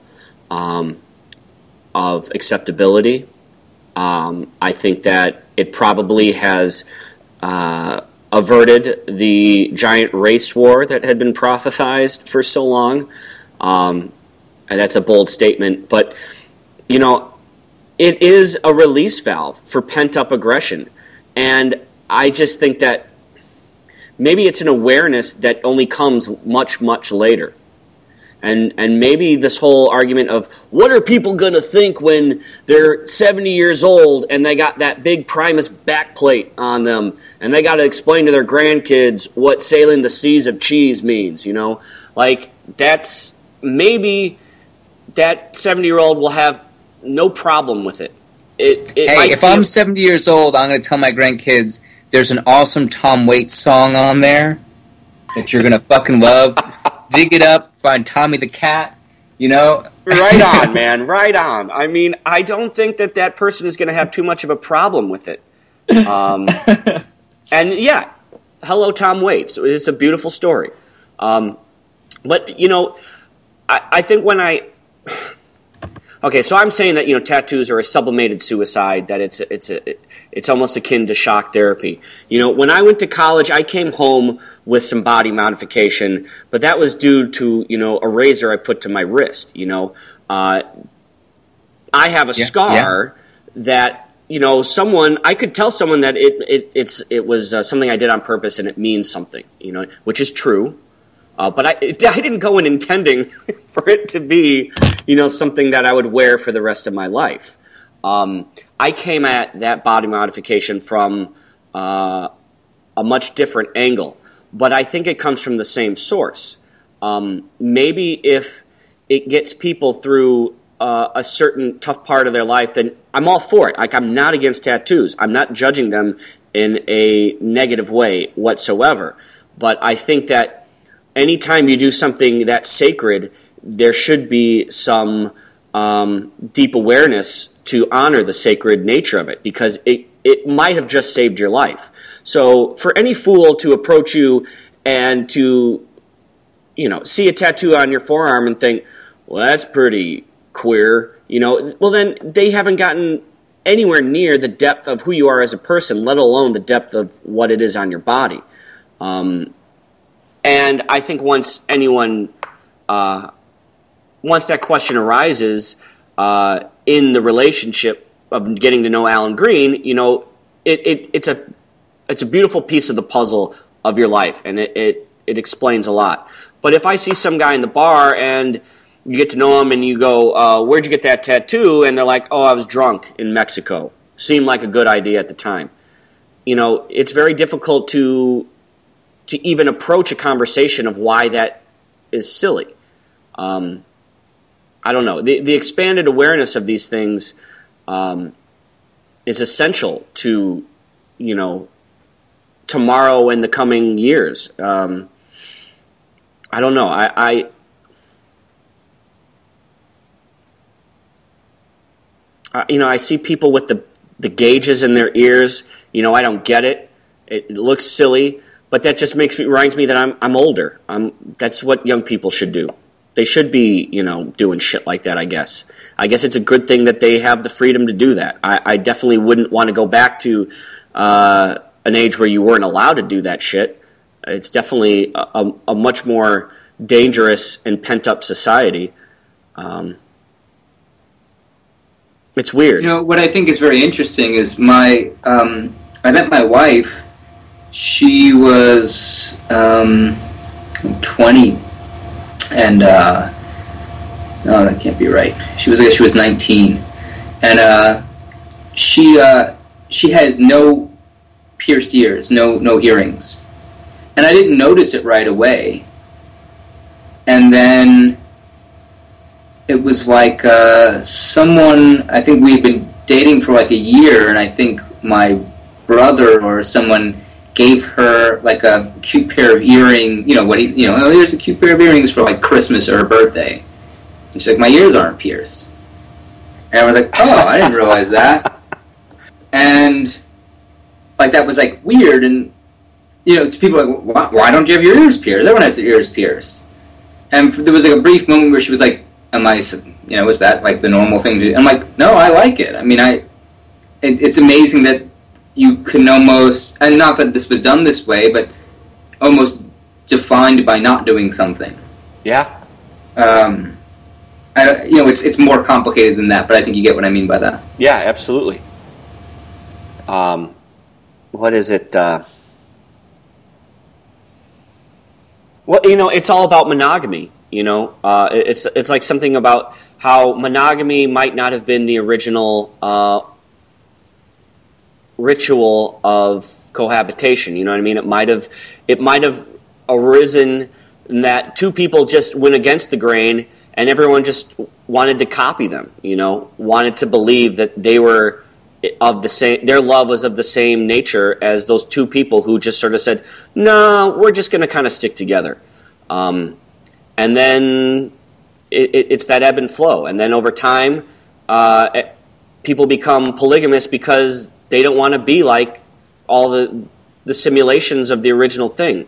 of acceptability. I think that it probably has averted the giant race war that had been prophesized for so long. And that's a bold statement, but, you know, it is a release valve for pent-up aggression. And I just think that maybe it's an awareness that only comes much, much later. And maybe this whole argument of what are people going to think when they're 70 years old and they got that big Primus backplate on them and they got to explain to their grandkids what sailing the seas of cheese means, you know? Like, that's maybe that 70-year-old will have no problem with it. Hey, if I'm 70 years old, I'm going to tell my grandkids there's an awesome Tom Waits song on there that you're going to fucking love. Dig it up, find Tommy the Cat, you know? Right on, man, right on. I mean, I don't think that person is going to have too much of a problem with it. And yeah, hello, Tom Waits. It's a beautiful story. But, you know, I think when okay, so I'm saying that, you know, tattoos are a sublimated suicide, that it's almost akin to shock therapy. You know, when I went to college, I came home with some body modification, but that was due to, you know, a razor I put to my wrist, you know. I have a scar that, you know, I could tell someone that it was something I did on purpose and it means something, you know, which is true. But I didn't go in intending for it to be, you know, something that I would wear for the rest of my life. I came at that body modification from a much different angle, but I think it comes from the same source. Maybe if it gets people through a certain tough part of their life, then I'm all for it. Like, I'm not against tattoos. I'm not judging them in a negative way whatsoever. But I think that anytime you do something that's sacred, there should be some deep awareness to honor the sacred nature of it, because it might have just saved your life. So for any fool to approach you and to, you know, see a tattoo on your forearm and think, well, that's pretty queer, you know, well, then they haven't gotten anywhere near the depth of who you are as a person, let alone the depth of what it is on your body. And I think once that question arises in the relationship of getting to know Alan Green, you know, it's a beautiful piece of the puzzle of your life, and it explains a lot. But if I see some guy in the bar and you get to know him and you go, where'd you get that tattoo? And they're like, oh, I was drunk in Mexico. Seemed like a good idea at the time. You know, it's very difficult to even approach a conversation of why that is silly. I don't know. The expanded awareness of these things is essential to, you know, tomorrow and the coming years. I don't know. You know, I see people with the gauges in their ears. You know, I don't get it. It looks silly. But that just reminds me that I'm older. That's what young people should do. They should be, you know, doing shit like that, I guess. I guess it's a good thing that they have the freedom to do that. I definitely wouldn't want to go back to an age where you weren't allowed to do that shit. It's definitely a much more dangerous and pent-up society. It's weird. You know, what I think is very interesting is I met my wife. She was 20, and no, that can't be right. She was 19, and she has no pierced ears, no earrings, and I didn't notice it right away. And then it was like someone, I think we'd been dating for like a year, and I think my brother or someone gave her like a cute pair of earrings, oh, here's a cute pair of earrings for like Christmas or her birthday. And she's like, my ears aren't pierced. And I was like, oh, I didn't realize that. And like that was like weird, and it's people like, why don't you have your ears pierced? Everyone has their ears pierced. And there was like a brief moment where she was like, is that like the normal thing to do? I'm like, no, I like it. I mean, it's amazing that you can almost, and not that this was done this way, but almost defined by not doing something. Yeah. It's more complicated than that, but I think you get what I mean by that. Yeah, absolutely. What is it? It's all about monogamy. It's like something about how monogamy might not have been the original ritual of cohabitation. You know what I mean? It might have arisen in that two people just went against the grain, and everyone just wanted to copy them. Wanted to believe that they were of the same. Their love was of the same nature as those two people who just sort of said, "No, we're just going to kind of stick together." And then it's that ebb and flow. And then over time, people become polygamous because they don't want to be like all the simulations of the original thing.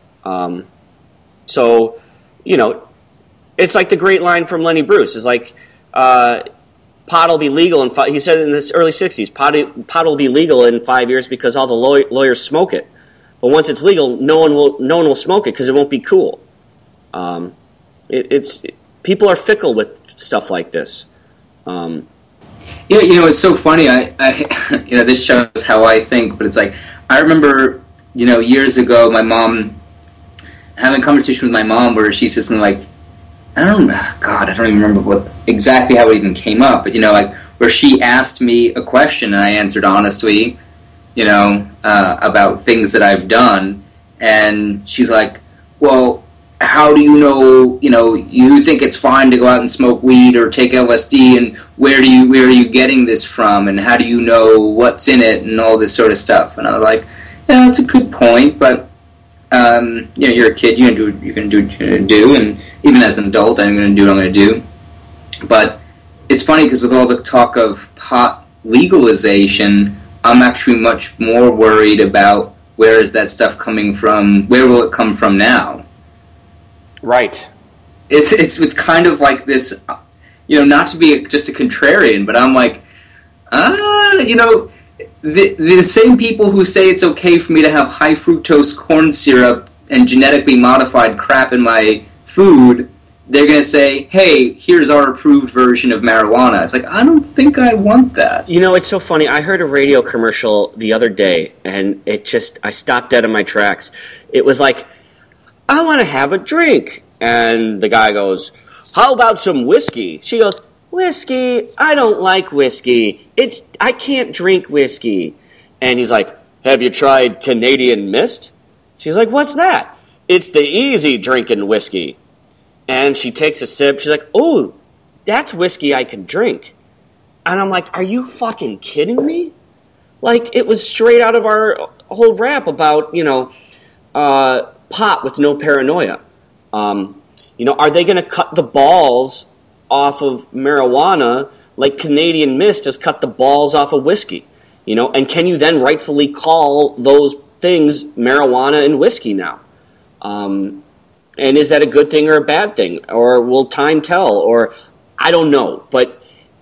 So, it's like the great line from Lenny Bruce. It's like, pot will be legal in he said in the early 60s, pot will be legal in 5 years because all the lawyers smoke it. But once it's legal, no one will smoke it because it won't be cool. People are fickle with stuff like this. It's so funny. I this shows how I think, but it's like I remember, years ago, my mom having a conversation with my mom where she says something like, I don't even remember exactly how it even came up, but where she asked me a question and I answered honestly, about things that I've done, and she's like, well, how do you know, you think it's fine to go out and smoke weed or take LSD, and where are you getting this from, and how do you know what's in it, and all this sort of stuff? And I was like, yeah, that's a good point, but, you're a kid, you're going to do what you're going to do, and even as an adult, I'm going to do what I'm going to do. But it's funny because with all the talk of pot legalization, I'm actually much more worried about where is that stuff coming from, where will it come from now? Right. It's kind of like this, not to be just a contrarian, but I'm like, the same people who say it's okay for me to have high fructose corn syrup and genetically modified crap in my food, they're going to say, hey, here's our approved version of marijuana. It's like, I don't think I want that. It's so funny. I heard a radio commercial the other day, and I stopped dead in my tracks. It was like, I want to have a drink. And the guy goes, how about some whiskey? She goes, whiskey? I don't like whiskey. I can't drink whiskey. And he's like, have you tried Canadian Mist? She's like, what's that? It's the easy drinking whiskey. And she takes a sip. She's like, oh, that's whiskey I can drink. And I'm like, are you fucking kidding me? Like, it was straight out of our whole rap about, pot with no paranoia. Are they going to cut the balls off of marijuana like Canadian Mist has cut the balls off of whiskey? And can you then rightfully call those things marijuana and whiskey now? And is that a good thing or a bad thing? Or will time tell? Or I don't know. But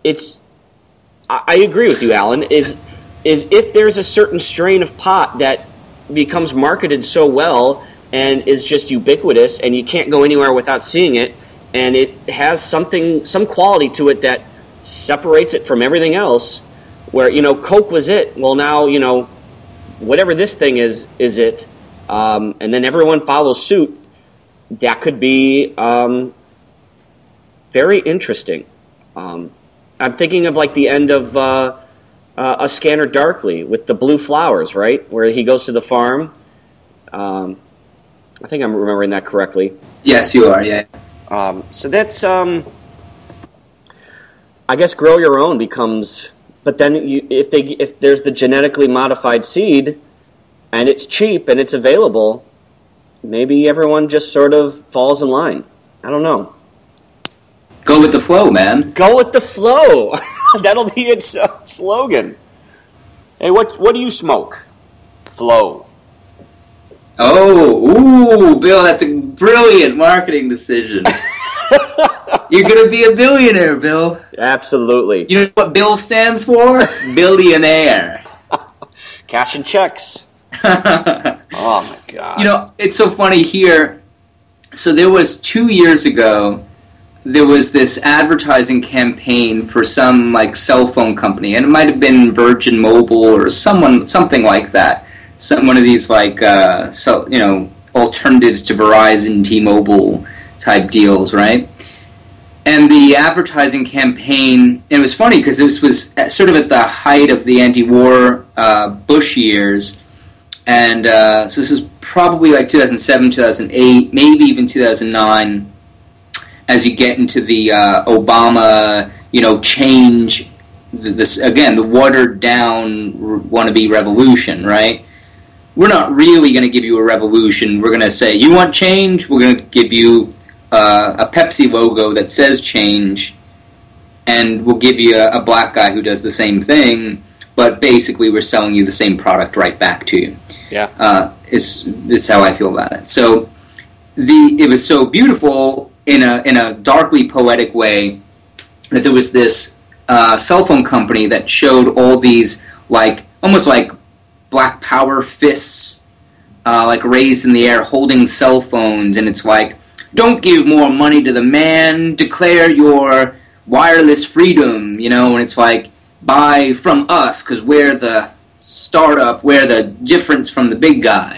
I agree with you, Alan, is if there's a certain strain of pot that becomes marketed so well and is just ubiquitous, and you can't go anywhere without seeing it, and it has some quality to it that separates it from everything else, where, Coke was it. Well, now, whatever this thing is it, and then everyone follows suit. That could be very interesting. I'm thinking of like the end of A Scanner Darkly with the blue flowers, right? Where he goes to the farm. I think I'm remembering that correctly. Yes, you are, yeah. So that's, I guess, grow your own becomes. But then, if there's the genetically modified seed, and it's cheap and it's available, maybe everyone just sort of falls in line. I don't know. Go with the flow, man. Go with the flow. That'll be its slogan. Hey, what do you smoke? Flow. Oh, ooh, Bill, that's a brilliant marketing decision. You're going to be a billionaire, Bill. Absolutely. You know what Bill stands for? Billionaire. Cash and checks. Oh, my God. It's so funny here. So there was 2 years ago, there was this advertising campaign for some, like, cell phone company, and it might have been Virgin Mobile or something like that. One of these, like, alternatives to Verizon, T-Mobile type deals, right? And the advertising campaign, and it was funny because this was sort of at the height of the anti-war Bush years, and so this was probably like 2007, 2008, maybe even 2009, as you get into the Obama, change, the watered-down wannabe revolution, right? We're not really going to give you a revolution. We're going to say, you want change? We're going to give you a Pepsi logo that says change, and we'll give you a black guy who does the same thing, but basically we're selling you the same product right back to you. Yeah. Is how I feel about it. So it was so beautiful in a darkly poetic way that there was this cell phone company that showed all these almost like Black Power fists raised in the air holding cell phones, and it's like, don't give more money to the man, declare your wireless freedom, and it's like, buy from us, because we're the startup, we're the difference from the big guy,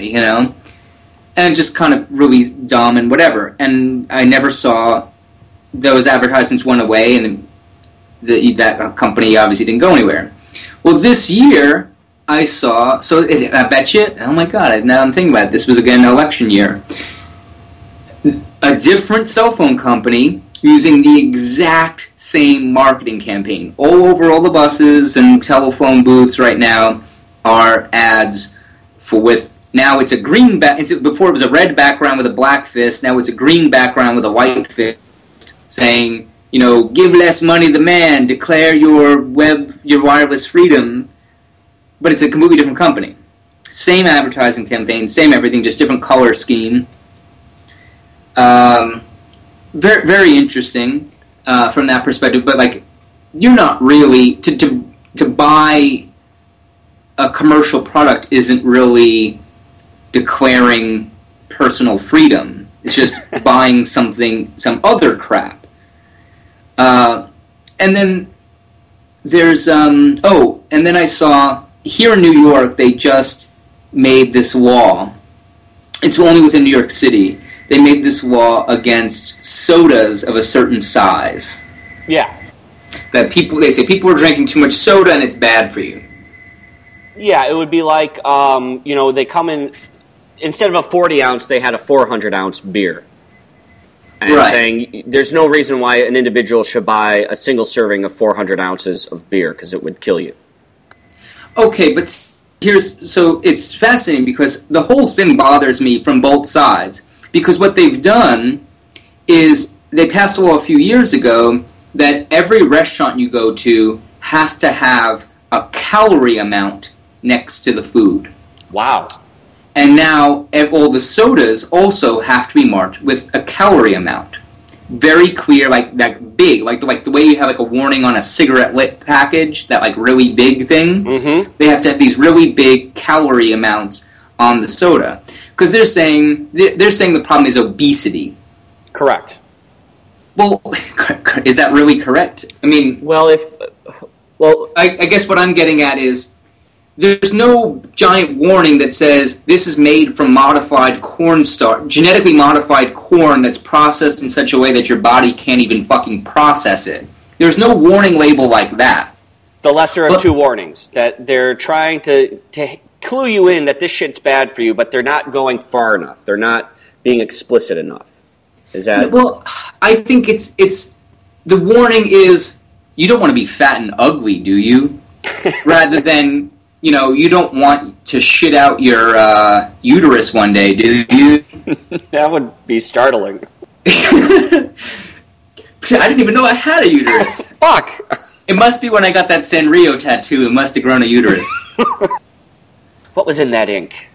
and just kind of really dumb and whatever. And I never saw those advertisements went away, and that company obviously didn't go anywhere. Well, this year, I saw, I bet you, oh my God, now I'm thinking about it, this was again an election year. A different cell phone company using the exact same marketing campaign. All over all the buses and telephone booths right now are ads now it's a green before it was a red background with a black fist, now it's a green background with a white fist saying, give less money to the man, declare your wireless freedom, but it's a completely different company. Same advertising campaign, same everything, just different color scheme. Very, very interesting from that perspective. But you're not really to buy a commercial product isn't really declaring personal freedom. It's just buying some other crap. And then there's and then I saw here in New York they just made this law. It's only within New York City. They made this law against sodas of a certain size. Yeah. That they say people are drinking too much soda and it's bad for you. Yeah, it would be like, they come in, instead of a 40-ounce, they had a 400-ounce beer. And right. Saying there's no reason why an individual should buy a single serving of 400 ounces of beer, because it would kill you. Okay, but so it's fascinating because the whole thing bothers me from both sides. Because what they've done is they passed a law a few years ago that every restaurant you go to has to have a calorie amount next to the food. Wow. And now all the sodas also have to be marked with a calorie amount. Very clear, big, like the way you have a warning on a cigarette lit package, that really big thing. Mm-hmm. They have to have these really big calorie amounts on the soda. because they're saying the problem is obesity. Correct. Well, is that really correct? I mean, I guess what I'm getting at is there's no giant warning that says this is made from modified cornstarch, genetically modified corn that's processed in such a way that your body can't even fucking process it. There's no warning label like that. The lesser of two warnings, that they're trying to clue you in that this shit's bad for you, but they're not going far enough. They're not being explicit enough. Is that... Well, I think it's the warning is you don't want to be fat and ugly, do you? Rather than, you don't want to shit out your uterus one day, do you? That would be startling. I didn't even know I had a uterus. Fuck! It must be when I got that Sanrio tattoo. It must have grown a uterus. What was in that ink?